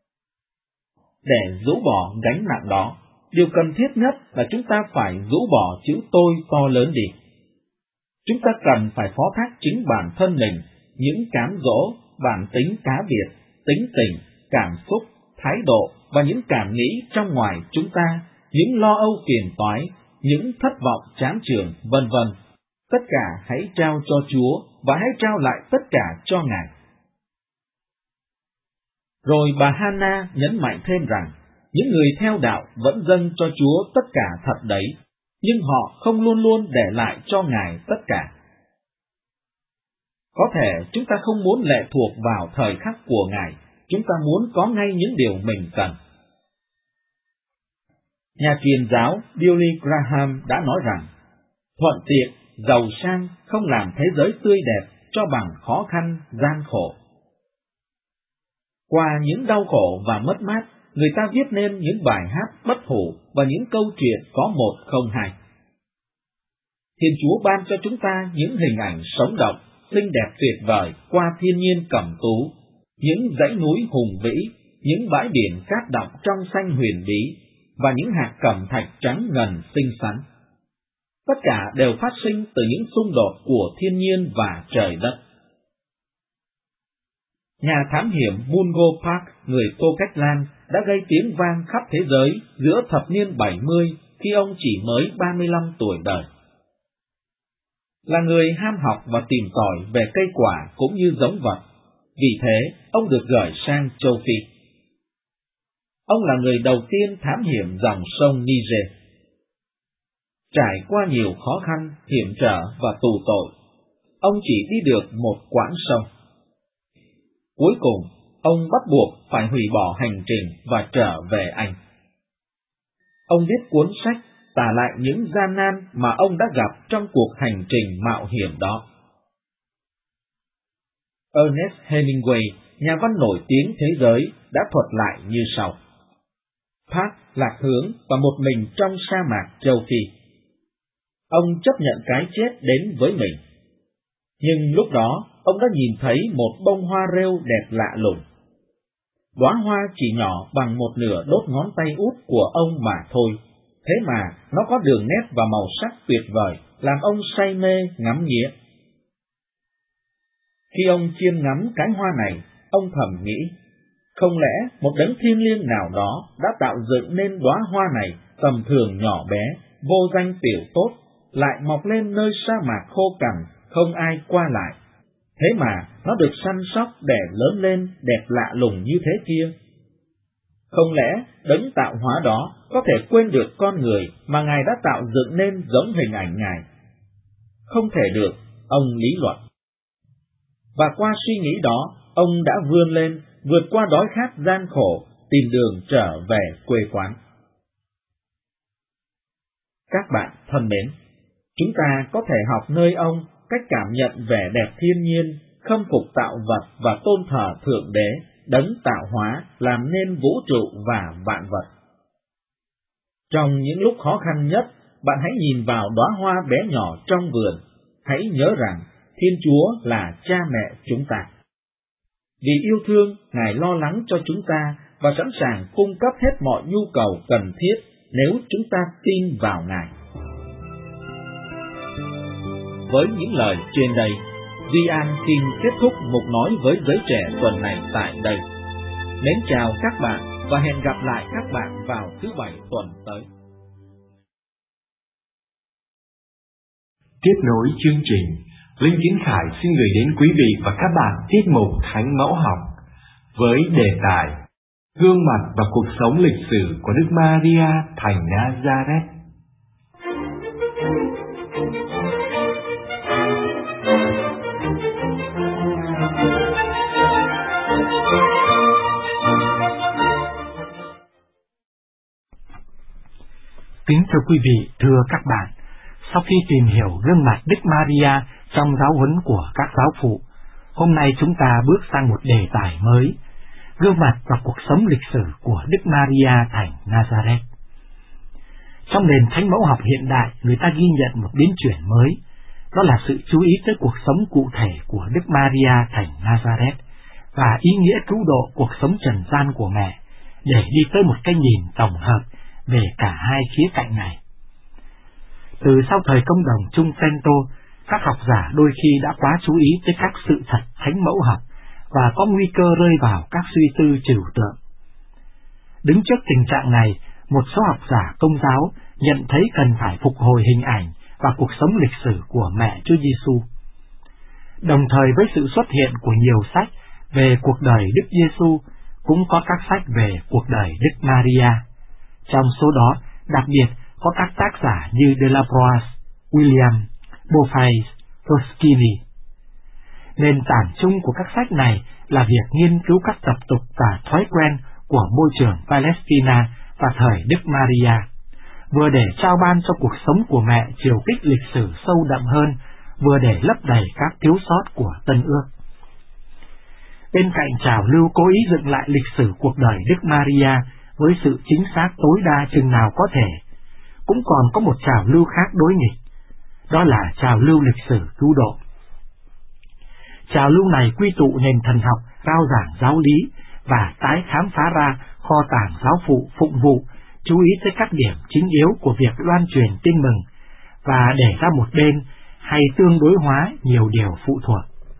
Để rũ bỏ gánh nặng đó, điều cần thiết nhất là chúng ta phải rũ bỏ chữ tôi to lớn đi. Chúng ta cần phải phó thác chính bản thân mình, những cám dỗ, bản tính cá biệt, tính tình, cảm xúc, thái độ và những cảm nghĩ trong ngoài chúng ta, những lo âu phiền toái, những thất vọng chán chường, vân vân. Tất cả hãy trao cho Chúa và hãy trao lại tất cả cho Ngài. Rồi bà Hannah nhấn mạnh thêm rằng, những người theo đạo vẫn dâng cho Chúa tất cả thật đấy, nhưng họ không luôn luôn để lại cho Ngài tất cả. Có thể chúng ta không muốn lệ thuộc vào thời khắc của Ngài, chúng ta muốn có ngay những điều mình cần. Nhà truyền giáo Billy Graham đã nói rằng, thuận tiện, giàu sang không làm thế giới tươi đẹp cho bằng khó khăn, gian khổ. Qua những đau khổ và mất mát, người ta viết nên những bài hát bất hủ và những câu chuyện có một không hai. Thiên Chúa ban cho chúng ta những hình ảnh sống động, xinh đẹp tuyệt vời qua thiên nhiên cẩm tú, những dãy núi hùng vĩ, những bãi biển cát đọng trong xanh huyền bí, và những hạt cẩm thạch trắng ngần xinh xắn. Tất cả đều phát sinh từ những xung đột của thiên nhiên và trời đất. Nhà thám hiểm Mungo Park, người Tô Cách Lan, đã gây tiếng vang khắp thế giới giữa thập niên 70 khi ông chỉ mới 35 tuổi đời. Là người ham học và tìm tòi về cây quả cũng như giống vật, vì thế ông được gửi sang châu Phi. Ông là người đầu tiên thám hiểm dòng sông Niger. Trải qua nhiều khó khăn, hiểm trở và tù tội, ông chỉ đi được một quãng sông. Cuối cùng, ông bắt buộc phải hủy bỏ hành trình và trở về Anh. Ông viết cuốn sách tả lại những gian nan mà ông đã gặp trong cuộc hành trình mạo hiểm đó. Ernest Hemingway, nhà văn nổi tiếng thế giới, đã thuật lại như sau. Park lạc hướng và một mình trong sa mạc châu Phi. Ông chấp nhận cái chết đến với mình. Nhưng lúc đó, ông đã nhìn thấy một bông hoa rêu đẹp lạ lùng. Đóa hoa chỉ nhỏ bằng một nửa đốt ngón tay út của ông mà thôi, thế mà nó có đường nét và màu sắc tuyệt vời, làm ông say mê ngắm nghía. Khi ông chiêm ngắm cái hoa này, ông thầm nghĩ, không lẽ một đấng thiêng liêng nào đó đã tạo dựng nên đóa hoa này tầm thường nhỏ bé, vô danh tiểu tốt, lại mọc lên nơi sa mạc khô cằn, không ai qua lại. Thế mà nó được săn sóc để lớn lên đẹp lạ lùng như thế kia. Không lẽ đấng tạo hóa đó có thể quên được con người mà Ngài đã tạo dựng nên giống hình ảnh Ngài? Không thể được, ông lý luận. Và qua suy nghĩ đó, ông đã vươn lên, vượt qua đói khát gian khổ, tìm đường trở về quê quán. Các bạn thân mến, chúng ta có thể học nơi ông cách cảm nhận vẻ đẹp thiên nhiên, khâm phục tạo vật và tôn thờ Thượng Đế, đấng tạo hóa, làm nên vũ trụ và vạn vật. Trong những lúc khó khăn nhất, bạn hãy nhìn vào đóa hoa bé nhỏ trong vườn. Hãy nhớ rằng Thiên Chúa là cha mẹ chúng ta. Vì yêu thương, Ngài lo lắng cho chúng ta và sẵn sàng cung cấp hết mọi nhu cầu cần thiết nếu chúng ta tin vào Ngài. Với những lời trên đây, Duy An xin kết thúc mục nói với giới trẻ tuần này tại đây. Mến chào các bạn và hẹn gặp lại các bạn vào thứ Bảy tuần tới. Tiếp nối chương trình, Linh Kiến Khải xin gửi đến quý vị và các bạn tiết mục Thánh Mẫu Học với đề tài Gương mặt và cuộc sống lịch sử của Đức Maria thành Nazareth. Kính thưa quý vị, thưa các bạn, sau khi tìm hiểu gương mặt Đức Maria trong giáo huấn của các giáo phụ, hôm nay chúng ta bước sang một đề tài mới, gương mặt và cuộc sống lịch sử của Đức Maria thành Nazareth. Trong nền thánh mẫu học hiện đại, người ta ghi nhận một biến chuyển mới, đó là sự chú ý tới cuộc sống cụ thể của Đức Maria thành Nazareth và ý nghĩa cứu độ cuộc sống trần gian của mẹ, để đi tới một cái nhìn tổng hợp về cả hai khía cạnh này. Từ sau thời công đồng Trung Cento, các học giả đôi khi đã quá chú ý tới các sự thật thánh mẫu học và có nguy cơ rơi vào các suy tư trừu tượng. Đứng trước tình trạng này, một số học giả Công giáo nhận thấy cần phải phục hồi hình ảnh và cuộc sống lịch sử của mẹ Chúa Giêsu. Đồng thời với sự xuất hiện của nhiều sách về cuộc đời Đức Giêsu, cũng có các sách về cuộc đời Đức Maria. Trong số đó, đặc biệt có các tác giả như De la Brosse, William, Beaufils, Ruskini. Nền tảng chung của các sách này là việc nghiên cứu các tập tục và thói quen của môi trường Palestina và thời Đức Maria, vừa để trao ban cho cuộc sống của mẹ chiều kích lịch sử sâu đậm hơn, vừa để lấp đầy các thiếu sót của Tân Ước. Bên cạnh trào lưu cố ý dựng lại lịch sử cuộc đời Đức Maria với sự chính xác tối đa chừng nào có thể, cũng còn có một trào lưu khác đối nghịch, đó là trào lưu lịch sử cứu độ. Trào lưu này quy tụ nền thần học, rao giảng giáo lý và tái khám phá ra kho tàng giáo phụ phụng vụ, chú ý tới các điểm chính yếu của việc loan truyền tin mừng và để ra một bên hay tương đối hóa nhiều điều phụ thuộc.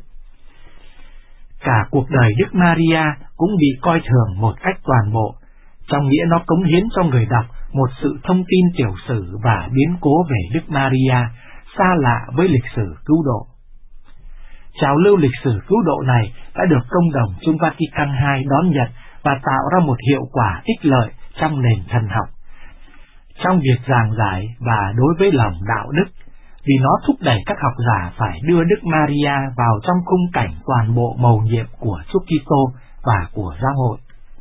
Cả cuộc đời Đức Maria cũng bị coi thường một cách toàn bộ, trong nghĩa nó cống hiến cho người đọc một sự thông tin tiểu sử và biến cố về Đức Maria xa lạ với lịch sử cứu độ. Trào lưu lịch sử cứu độ này đã được Công đồng Trung Vatican II đón nhận và tạo ra một hiệu quả ích lợi trong nền thần học, trong việc giảng giải và đối với lòng đạo đức, vì nó thúc đẩy các học giả phải đưa Đức Maria vào trong khung cảnh toàn bộ mầu nhiệm của Chúa Kitô và của giáo hội.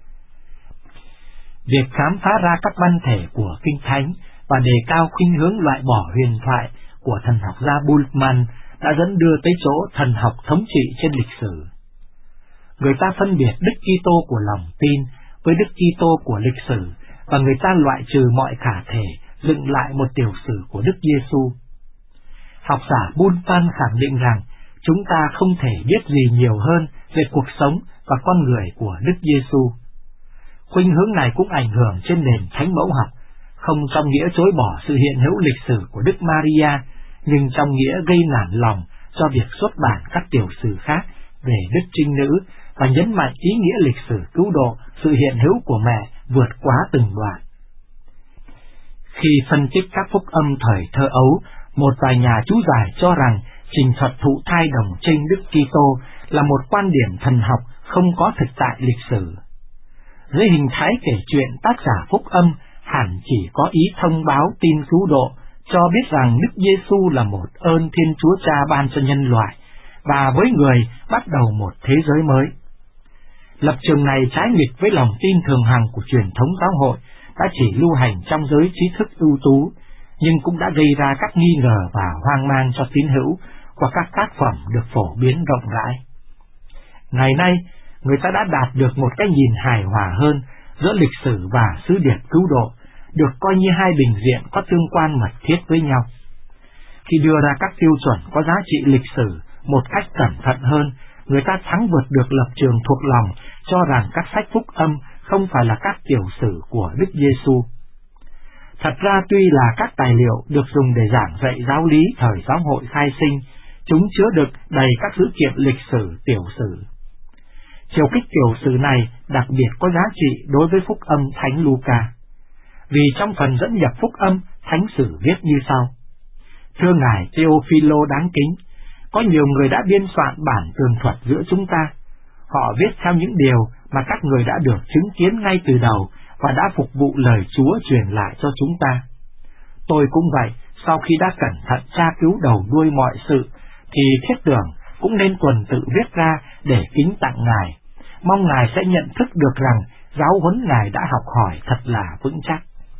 Việc khám phá ra các văn thể của Kinh Thánh và đề cao khuynh hướng loại bỏ huyền thoại của thần học gia Bultmann đã dẫn đưa tới chỗ thần học thống trị trên lịch sử. Người ta phân biệt Đức Kitô của lòng tin với Đức Kitô của lịch sử, và người ta loại trừ mọi khả thể dựng lại một tiểu sử của Đức Giêsu. Học giả Bultmann khẳng định rằng chúng ta không thể biết gì nhiều hơn về cuộc sống và con người của Đức Giêsu. Khuynh hướng này cũng ảnh hưởng trên nền thánh mẫu học, không trong nghĩa chối bỏ sự hiện hữu lịch sử của Đức Maria, nhưng trong nghĩa gây nản lòng cho việc xuất bản các tiểu sử khác về Đức Trinh Nữ và nhấn mạnh ý nghĩa lịch sử cứu độ, sự hiện hữu của mẹ vượt quá từng đoạn. Khi phân tích các phúc âm thời thơ ấu, một vài nhà chú giải cho rằng trình thuật thụ thai đồng trinh Đức Kitô là một quan điểm thần học không có thực tại lịch sử. Dưới hình thái kể chuyện, tác giả phúc âm hẳn chỉ có ý thông báo tin cứu độ, cho biết rằng Đức Giêsu là một ơn Thiên Chúa Cha ban cho nhân loại, và với người bắt đầu một thế giới mới. Lập trường này trái nghịch với lòng tin thường hằng của truyền thống giáo hội đã chỉ lưu hành trong giới trí thức ưu tú, nhưng cũng đã gây ra các nghi ngờ và hoang mang cho tín hữu qua các tác phẩm được phổ biến rộng rãi. Ngày nay, người ta đã đạt được một cái nhìn hài hòa hơn giữa lịch sử và sứ điệp cứu độ, được coi như hai bình diện có tương quan mật thiết với nhau. Khi đưa ra các tiêu chuẩn có giá trị lịch sử một cách cẩn thận hơn người ta thắng vượt được lập trường thuộc lòng cho rằng các sách phúc âm không phải là các tiểu sử của Đức Giêsu. Thật ra tuy là các tài liệu được dùng để giảng dạy giáo lý thời giáo hội khai sinh, chúng chứa đựng đầy các dữ kiện lịch sử tiểu sử. Chiều kích tiểu sử này đặc biệt có giá trị đối với phúc âm Thánh Luca, vì trong phần dẫn nhập phúc âm, Thánh sử viết như sau: Thưa Ngài Theophilo đáng kính, có nhiều người đã biên soạn bản tường thuật giữa chúng ta. Họ viết theo những điều mà các người đã được chứng kiến ngay từ đầu và đã phục vụ lời Chúa truyền lại cho chúng ta. Tôi cũng vậy, sau khi đã cẩn thận tra cứu đầu đuôi mọi sự, thì thiết tưởng cũng nên tuần tự viết ra để kính tặng Ngài, mong Ngài sẽ nhận thức được rằng giáo huấn Ngài đã học hỏi thật là vững chắc.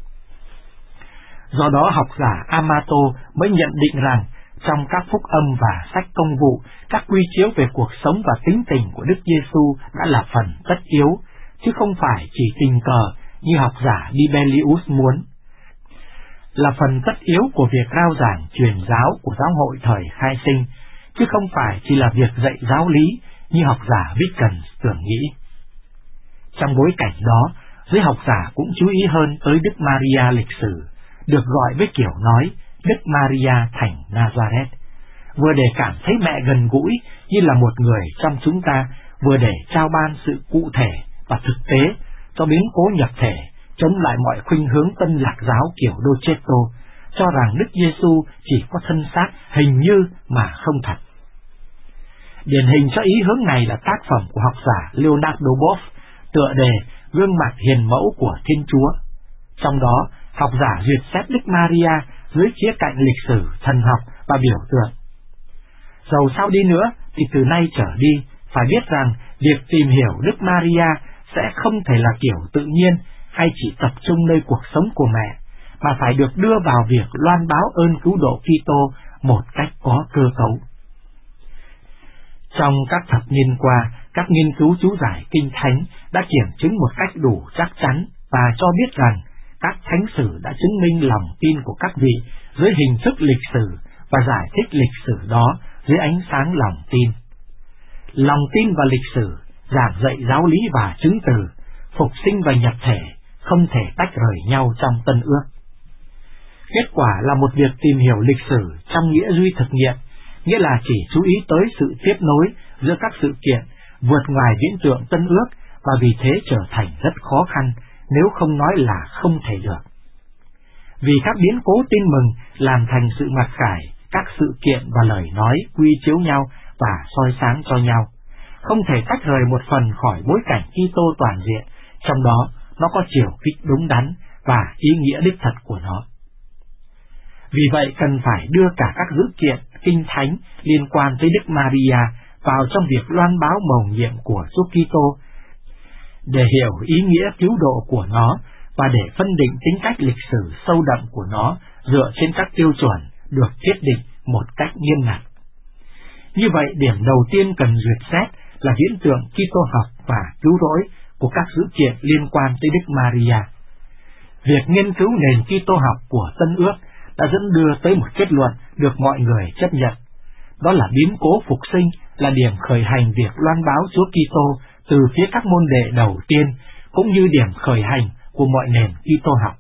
Do đó học giả Amato mới nhận định rằng trong các phúc âm và sách công vụ, các quy chiếu về cuộc sống và tính tình của Đức Giêsu đã là phần tất yếu, chứ không phải chỉ tình cờ như học giả Dibelius muốn. Là phần tất yếu của việc rao giảng truyền giáo của giáo hội thời khai sinh, chứ không phải chỉ là việc dạy giáo lý như học giả Wittgens tưởng nghĩ. Trong bối cảnh đó, giới học giả cũng chú ý hơn tới Đức Maria lịch sử, được gọi với kiểu nói Đức Maria thành Nazareth, vừa để cảm thấy mẹ gần gũi như là một người trong chúng ta, vừa để trao ban sự cụ thể và thực tế cho biến cố nhập thể, chống lại mọi khuynh hướng tân lạc giáo kiểu Doceto, cho rằng Đức Giêsu chỉ có thân xác hình như mà không thật. Điển hình cho ý hướng này là tác phẩm của học giả Leonardo Boff, tựa đề Gương mặt hiền mẫu của Thiên Chúa. Trong đó, học giả duyệt xét Đức Maria dưới khía cạnh lịch sử, thần học và biểu tượng. Dầu sao đi nữa, thì từ nay trở đi, phải biết rằng việc tìm hiểu Đức Maria sẽ không thể là kiểu tự nhiên hay chỉ tập trung nơi cuộc sống của mẹ, mà phải được đưa vào việc loan báo ơn cứu độ Kitô một cách có cơ cấu. Trong các thập niên qua, các nghiên cứu chú giải Kinh Thánh đã kiểm chứng một cách đủ chắc chắn và cho biết rằng các thánh sử đã chứng minh lòng tin của các vị dưới hình thức lịch sử và giải thích lịch sử đó dưới ánh sáng lòng tin. Lòng tin và lịch sử, giảng dạy giáo lý và chứng từ, phục sinh và nhập thể không thể tách rời nhau trong Tân Ước. Kết quả là một việc tìm hiểu lịch sử trong nghĩa duy thực nghiệm, nghĩa là chỉ chú ý tới sự tiếp nối giữa các sự kiện vượt ngoài viễn tượng Tân Ước, và vì thế trở thành rất khó khăn, nếu không nói là không thể được. Vì các biến cố tin mừng làm thành sự mặc khải, các sự kiện và lời nói quy chiếu nhau và soi sáng cho nhau, không thể tách rời một phần khỏi bối cảnh Kitô toàn diện, trong đó nó có chiều kích đúng đắn và ý nghĩa đích thật của nó. Vì vậy cần phải đưa cả các dữ kiện Kinh Thánh liên quan tới Đức Maria vào trong việc loan báo mầu nhiệm của Chúa Kitô, để hiểu ý nghĩa cứu độ của nó và để phân định tính cách lịch sử sâu đậm của nó dựa trên các tiêu chuẩn được thiết định một cách nghiêm ngặt. Như vậy, điểm đầu tiên cần duyệt xét là viễn tượng Kitô học và cứu rỗi của các dữ kiện liên quan tới Đức Maria. Việc nghiên cứu nền Kitô học của Tân Ước đã dẫn đưa tới một kết luận được mọi người chấp nhận. Đó là biến cố phục sinh là điểm khởi hành việc loan báo Chúa Kitô từ phía các môn đệ đầu tiên, cũng như điểm khởi hành của mọi nền Kitô học.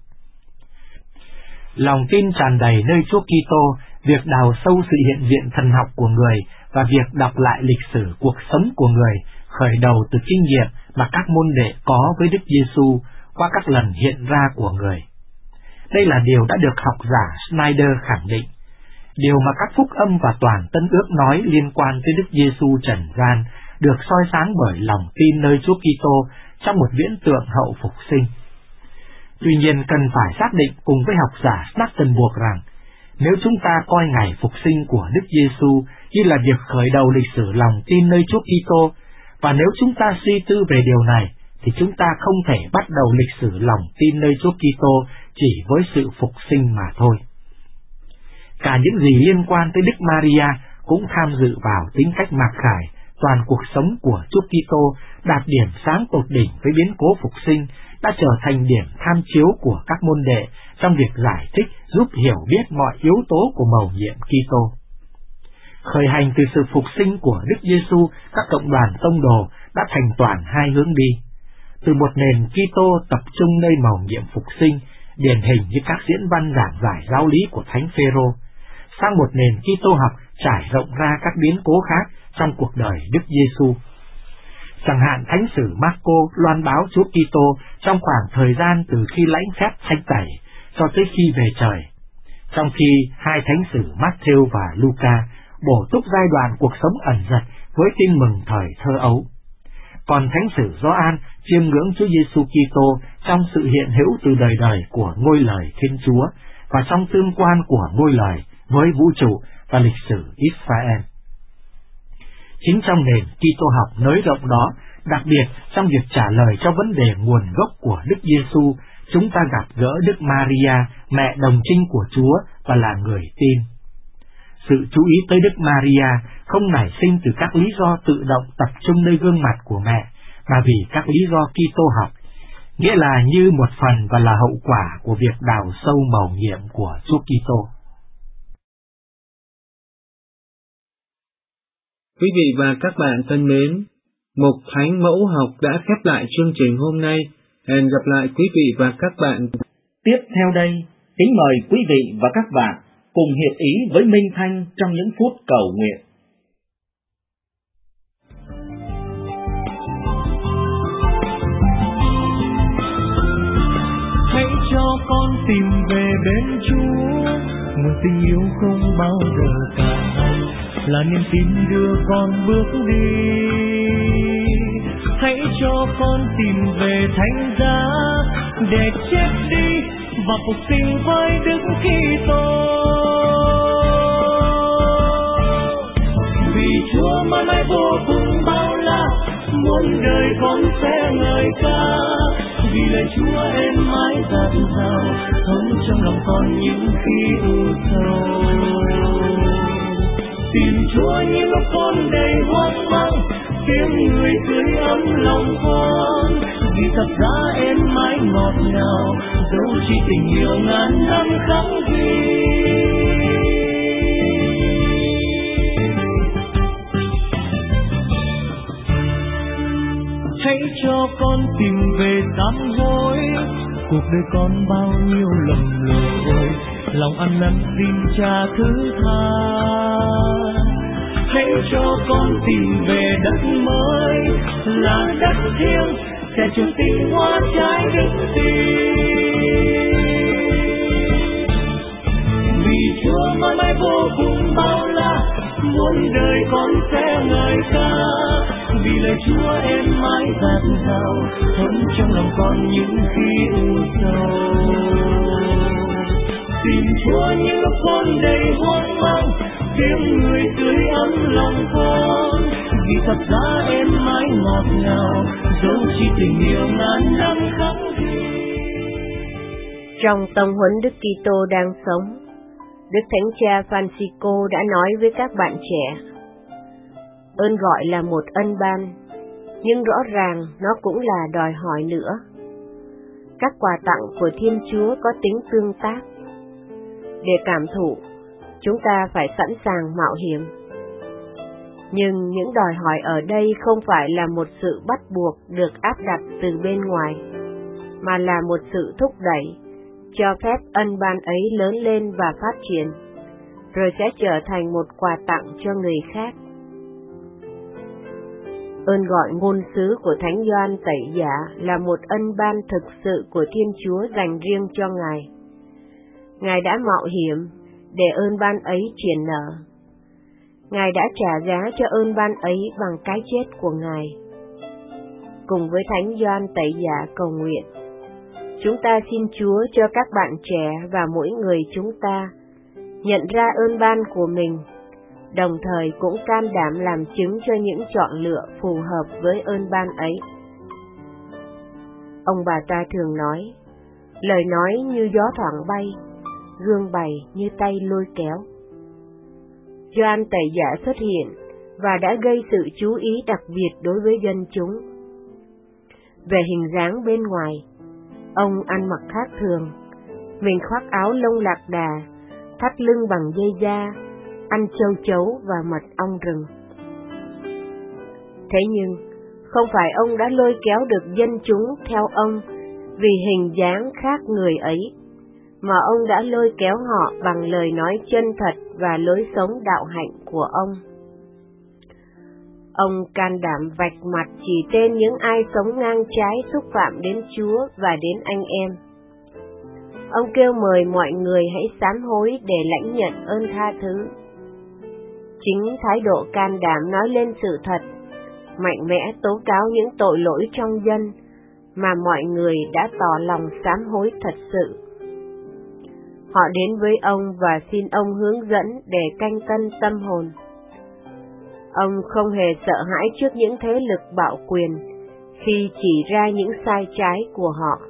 Lòng tin tràn đầy nơi Chúa Kitô, việc đào sâu sự hiện diện thần học của người và việc đọc lại lịch sử cuộc sống của người khởi đầu từ kinh nghiệm mà các môn đệ có với Đức Giêsu qua các lần hiện ra của người. Đây là điều đã được học giả Schneider khẳng định, điều mà các phúc âm và toàn Tân Ước nói liên quan tới Đức Giêsu trần gian được soi sáng bởi lòng tin nơi Chúa Kitô trong một viễn tượng hậu phục sinh. Tuy nhiên cần phải xác định cùng với học giả Schnattenburg rằng, nếu chúng ta coi ngày phục sinh của Đức Giêsu như là việc khởi đầu lịch sử lòng tin nơi Chúa Kitô, và nếu chúng ta suy tư về điều này, thì chúng ta không thể bắt đầu lịch sử lòng tin nơi Chúa Kitô chỉ với sự phục sinh mà thôi. Cả những gì liên quan tới Đức Maria cũng tham dự vào tính cách mặc khải toàn cuộc sống của Chúa Kitô, đạt điểm sáng tột đỉnh với biến cố phục sinh, đã trở thành điểm tham chiếu của các môn đệ trong việc giải thích giúp hiểu biết mọi yếu tố của mầu nhiệm Kitô. Khởi hành từ sự phục sinh của Đức Giêsu, các cộng đoàn tông đồ đã thành toàn hai hướng đi. Từ một nền Kitô tập trung nơi mầu nhiệm phục sinh, điển hình như các diễn văn giảng giải giáo lý của Thánh Phêrô, sang một nền Kitô học trải rộng ra các biến cố khác trong cuộc đời Đức Giêsu. Chẳng hạn Thánh sử Marco loan báo Chúa Kitô trong khoảng thời gian từ khi lãnh phép thánh tẩy cho tới khi về trời, trong khi hai thánh sử Matthew và Luca bổ túc giai đoạn cuộc sống ẩn dật với tin mừng thời thơ ấu. Còn thánh sử Gioan chiêm ngưỡng Chúa Giêsu Kitô trong sự hiện hữu từ đời đời của ngôi lời Thiên Chúa và trong tương quan của ngôi lời với vũ trụ và lịch sử Israel. Chính trong nền Kitô học nới rộng đó, đặc biệt trong việc trả lời cho vấn đề nguồn gốc của Đức Giêsu, chúng ta gặp gỡ Đức Maria, mẹ đồng trinh của Chúa và là người tin. Sự chú ý tới Đức Maria không nảy sinh từ các lý do tự động tập trung nơi gương mặt của mẹ, mà vì các lý do Kitô học, nghĩa là như một phần và là hậu quả của việc đào sâu mầu nhiệm của Chúa Kitô. Quý vị và các bạn thân mến, Mục Thánh Mẫu Học đã khép lại chương trình hôm nay. Hẹn gặp lại quý vị và các bạn. Tiếp theo đây, kính mời quý vị và các bạn cùng hiệp ý với Minh Thanh trong những phút cầu nguyện. Hãy cho con tìm về bên Chúa, nguồn tình yêu không bao giờ cạn, là niềm tin đưa con bước đi. Hãy cho con tìm về thánh giá, để chết đi và phục sinh với Đức Kitô. Vì Chúa mãi mãi vô cùng bao la, muôn đời con sẽ ngợi ca. Vì lời Chúa em mãi dạt dào, thấm trong lòng con những khi u sầu. Tìm Chúa những lúc con đầy hoang mang, tiếng người tưới ấm lòng con. Vì thật ra em mãi ngọt ngào, dẫu chỉ tình yêu ngàn năm khắc ghi. Hãy cho con tìm về sám hối, cuộc đời con bao nhiêu lầm lỗi, lòng ăn năn xin Cha thứ tha. Hãy cho con tìm về đất mới, là đất thiêng sẽ trường tình hoa trái đức tin. Vì Chúa mãi mãi vô cùng bao la, muôn đời con sẽ ngợi ca. Vì lời Chúa em mãi dạt dào, thấm trong lòng con những khi u sầu. Tìm Chúa những lúc con đầy hoang mang, tiếng người tưới ấm lòng con. Vì thật ra em mãi ngọt ngào, dẫu chỉ tình yêu ngàn năm khắc ghi. Trong tông huấn Đức Kitô đang sống, Đức Thánh Cha Francisco đã nói với các bạn trẻ: ơn gọi là một ân ban, nhưng rõ ràng nó cũng là đòi hỏi nữa. Các quà tặng của Thiên Chúa có tính tương tác. Để cảm thụ, chúng ta phải sẵn sàng mạo hiểm. Nhưng những đòi hỏi ở đây không phải là một sự bắt buộc được áp đặt từ bên ngoài, mà là một sự thúc đẩy, cho phép ân ban ấy lớn lên và phát triển, rồi sẽ trở thành một quà tặng cho người khác. Ơn gọi ngôn sứ của Thánh Gioan Tẩy Giả là một ân ban thực sự của Thiên Chúa dành riêng cho Ngài. Ngài đã mạo hiểm để ơn ban ấy triển nở. Ngài đã trả giá cho ơn ban ấy bằng cái chết của Ngài. Cùng với Thánh Gioan Tẩy Giả cầu nguyện, chúng ta xin Chúa cho các bạn trẻ và mỗi người chúng ta nhận ra ơn ban của mình, đồng thời cũng can đảm làm chứng cho những chọn lựa phù hợp với ơn ban ấy. Ông bà ta thường nói, lời nói như gió thoảng bay, gương bày như tay lôi kéo. Gioan Tẩy Giả xuất hiện và đã gây sự chú ý đặc biệt đối với dân chúng. Về hình dáng bên ngoài, ông ăn mặc khác thường, mình khoác áo lông lạc đà, thắt lưng bằng dây da, ăn châu chấu và mật ong rừng. Thế nhưng, không phải ông đã lôi kéo được dân chúng theo ông vì hình dáng khác người ấy, mà ông đã lôi kéo họ bằng lời nói chân thật và lối sống đạo hạnh của ông. Ông can đảm vạch mặt chỉ tên những ai sống ngang trái xúc phạm đến Chúa và đến anh em. Ông kêu mời mọi người hãy sám hối để lãnh nhận ơn tha thứ. Chính thái độ can đảm nói lên sự thật, mạnh mẽ tố cáo những tội lỗi trong dân mà mọi người đã tỏ lòng sám hối thật sự. Họ đến với ông và xin ông hướng dẫn để canh tân tâm hồn. Ông không hề sợ hãi trước những thế lực bạo quyền khi chỉ ra những sai trái của họ.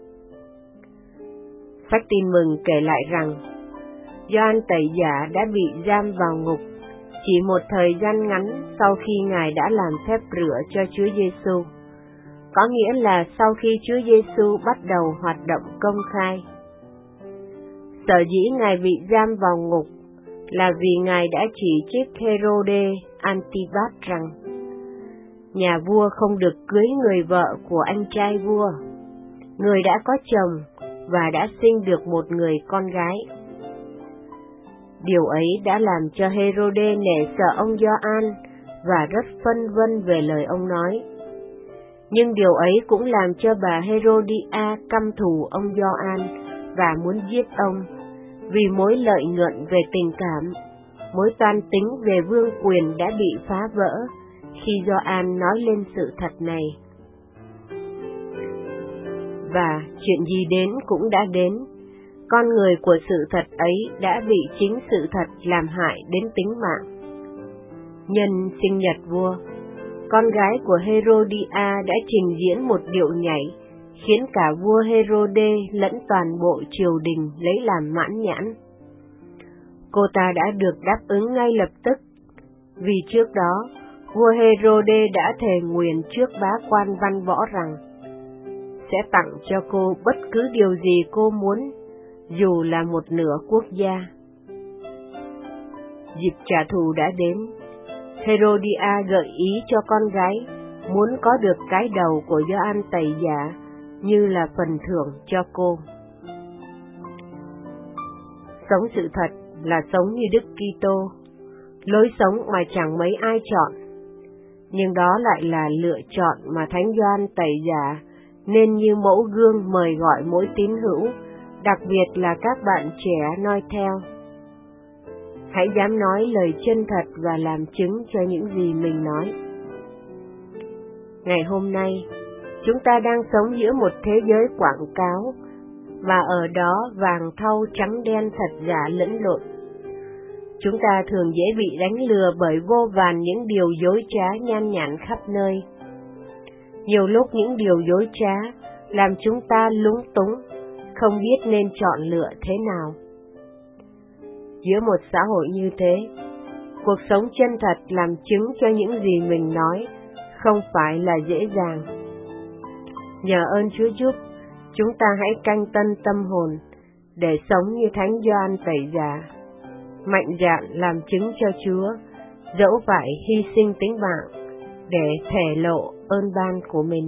Sách Tin Mừng kể lại rằng, Gioan Tẩy Giả đã bị giam vào ngục chỉ một thời gian ngắn sau khi Ngài đã làm phép rửa cho Chúa Giêsu, có nghĩa là sau khi Chúa Giêsu bắt đầu hoạt động công khai. Sở dĩ Ngài bị giam vào ngục là vì Ngài đã chỉ trích Herode Antipas rằng nhà vua không được cưới người vợ của anh trai vua, người đã có chồng và đã sinh được một người con gái. Điều ấy đã làm cho Herode nể sợ ông Gioan và rất phân vân về lời ông nói. Nhưng điều ấy cũng làm cho bà Herodia căm thù ông Gioan và muốn giết ông, vì mối lợi nhuận về tình cảm, mối toan tính về vương quyền đã bị phá vỡ khi Gioan nói lên sự thật này. Và chuyện gì đến cũng đã đến, con người của sự thật ấy đã bị chính sự thật làm hại đến tính mạng. Nhân sinh nhật vua, con gái của Herodia đã trình diễn một điệu nhảy, khiến cả vua Herode lẫn toàn bộ triều đình lấy làm mãn nhãn. Cô ta đã được đáp ứng ngay lập tức, vì trước đó, vua Herode đã thề nguyền trước bá quan văn võ rằng sẽ tặng cho cô bất cứ điều gì cô muốn, dù là một nửa quốc gia. Dịp trả thù đã đến, Herodia gợi ý cho con gái muốn có được cái đầu của Gioan Tẩy Giả như là phần thưởng cho cô. Sống sự thật là sống như Đức Kitô, lối sống mà chẳng mấy ai chọn, nhưng đó lại là lựa chọn mà Thánh Gioan Tẩy Giả nên như mẫu gương mời gọi mỗi tín hữu, đặc biệt là các bạn trẻ noi theo. Hãy dám nói lời chân thật và làm chứng cho những gì mình nói. Ngày hôm nay, chúng ta đang sống giữa một thế giới quảng cáo, và ở đó vàng thau trắng đen thật giả lẫn lộn. Chúng ta thường dễ bị đánh lừa bởi vô vàn những điều dối trá nhan nhản khắp nơi. Nhiều lúc những điều dối trá làm chúng ta lúng túng, không biết nên chọn lựa thế nào. Giữa một xã hội như thế, cuộc sống chân thật làm chứng cho những gì mình nói không phải là dễ dàng. Nhờ ơn Chúa giúp, chúng ta hãy canh tân tâm hồn để sống như Thánh Gioan Tẩy Giả, mạnh dạn làm chứng cho Chúa, dẫu phải hy sinh tính mạng để thể lộ ơn ban của mình.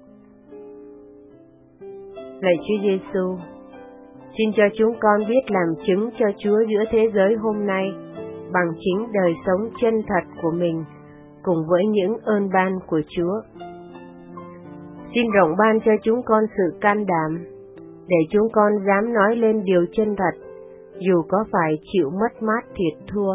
Lạy Chúa Giêsu, xin cho chúng con biết làm chứng cho Chúa giữa thế giới hôm nay bằng chính đời sống chân thật của mình cùng với những ơn ban của Chúa. Xin rộng ban cho chúng con sự can đảm để chúng con dám nói lên điều chân thật, dù có phải chịu mất mát thiệt thua.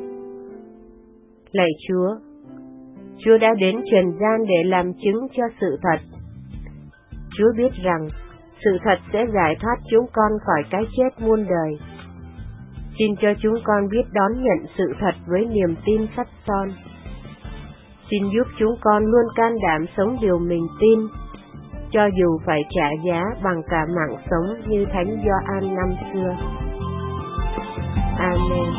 Lạy Chúa, Chúa đã đến trần gian để làm chứng cho sự thật. Chúa biết rằng sự thật sẽ giải thoát chúng con khỏi cái chết muôn đời. Xin cho chúng con biết đón nhận sự thật với niềm tin sắt son. Xin giúp chúng con luôn can đảm sống điều mình tin, cho dù phải trả giá bằng cả mạng sống như Thánh Gioan năm xưa. Amen.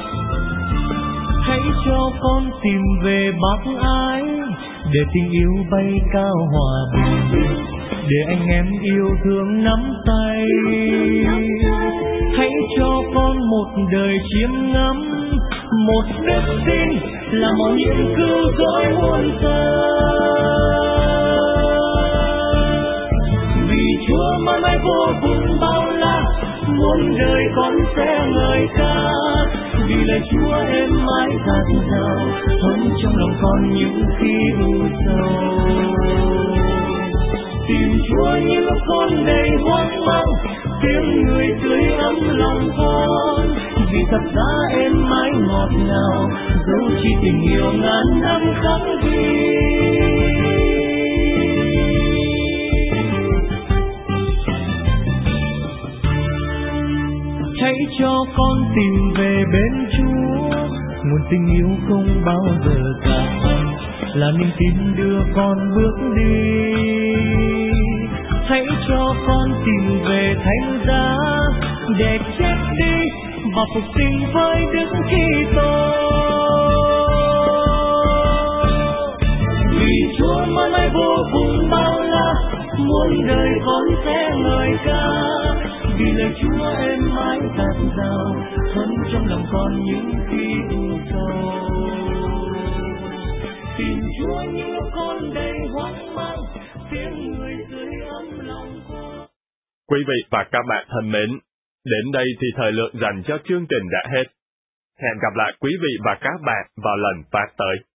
Hãy cho con tìm về bác ái, để tình yêu bay cao hòa bình, để anh em yêu thương nắm tay. Hãy cho con một đời chiêm ngắm một đức tin là một niềm cứu rỗi muôn dân. Vì Chúa mãi mãi vô cùng bao la, muôn đời con sẽ ngợi ca. Vì lời Chúa em mãi dạt dào, thấm trong lòng con những khi u sầu. Tìm Chúa như lúc con đầy hoang mang, tiếng người tưới ấm lòng con. Vì thật ra em mãi ngọt ngào, dẫu chỉ tình yêu ngàn năm khắc ghi. Hãy cho con tìm về bên Chúa, nguồn tình yêu không bao giờ cạn, là niềm tin đưa con bước đi. Hãy cho con tìm về thánh giá, để chết đi và phục sinh với Đức Kitô. Vì Chúa mãi mãi vô cùng bao la, muôn đời con sẽ ngợi ca. Vì lời Chúa em mãi dạt dào, thấm trong lòng con những khi u sầu. Tìm Chúa những lúc con đầy hoang mang, tiếng người tưới ấm lòng con. Quý vị và các bạn thân mến, đến đây thì thời lượng dành cho chương trình đã hết. Hẹn gặp lại quý vị và các bạn vào lần phát tới.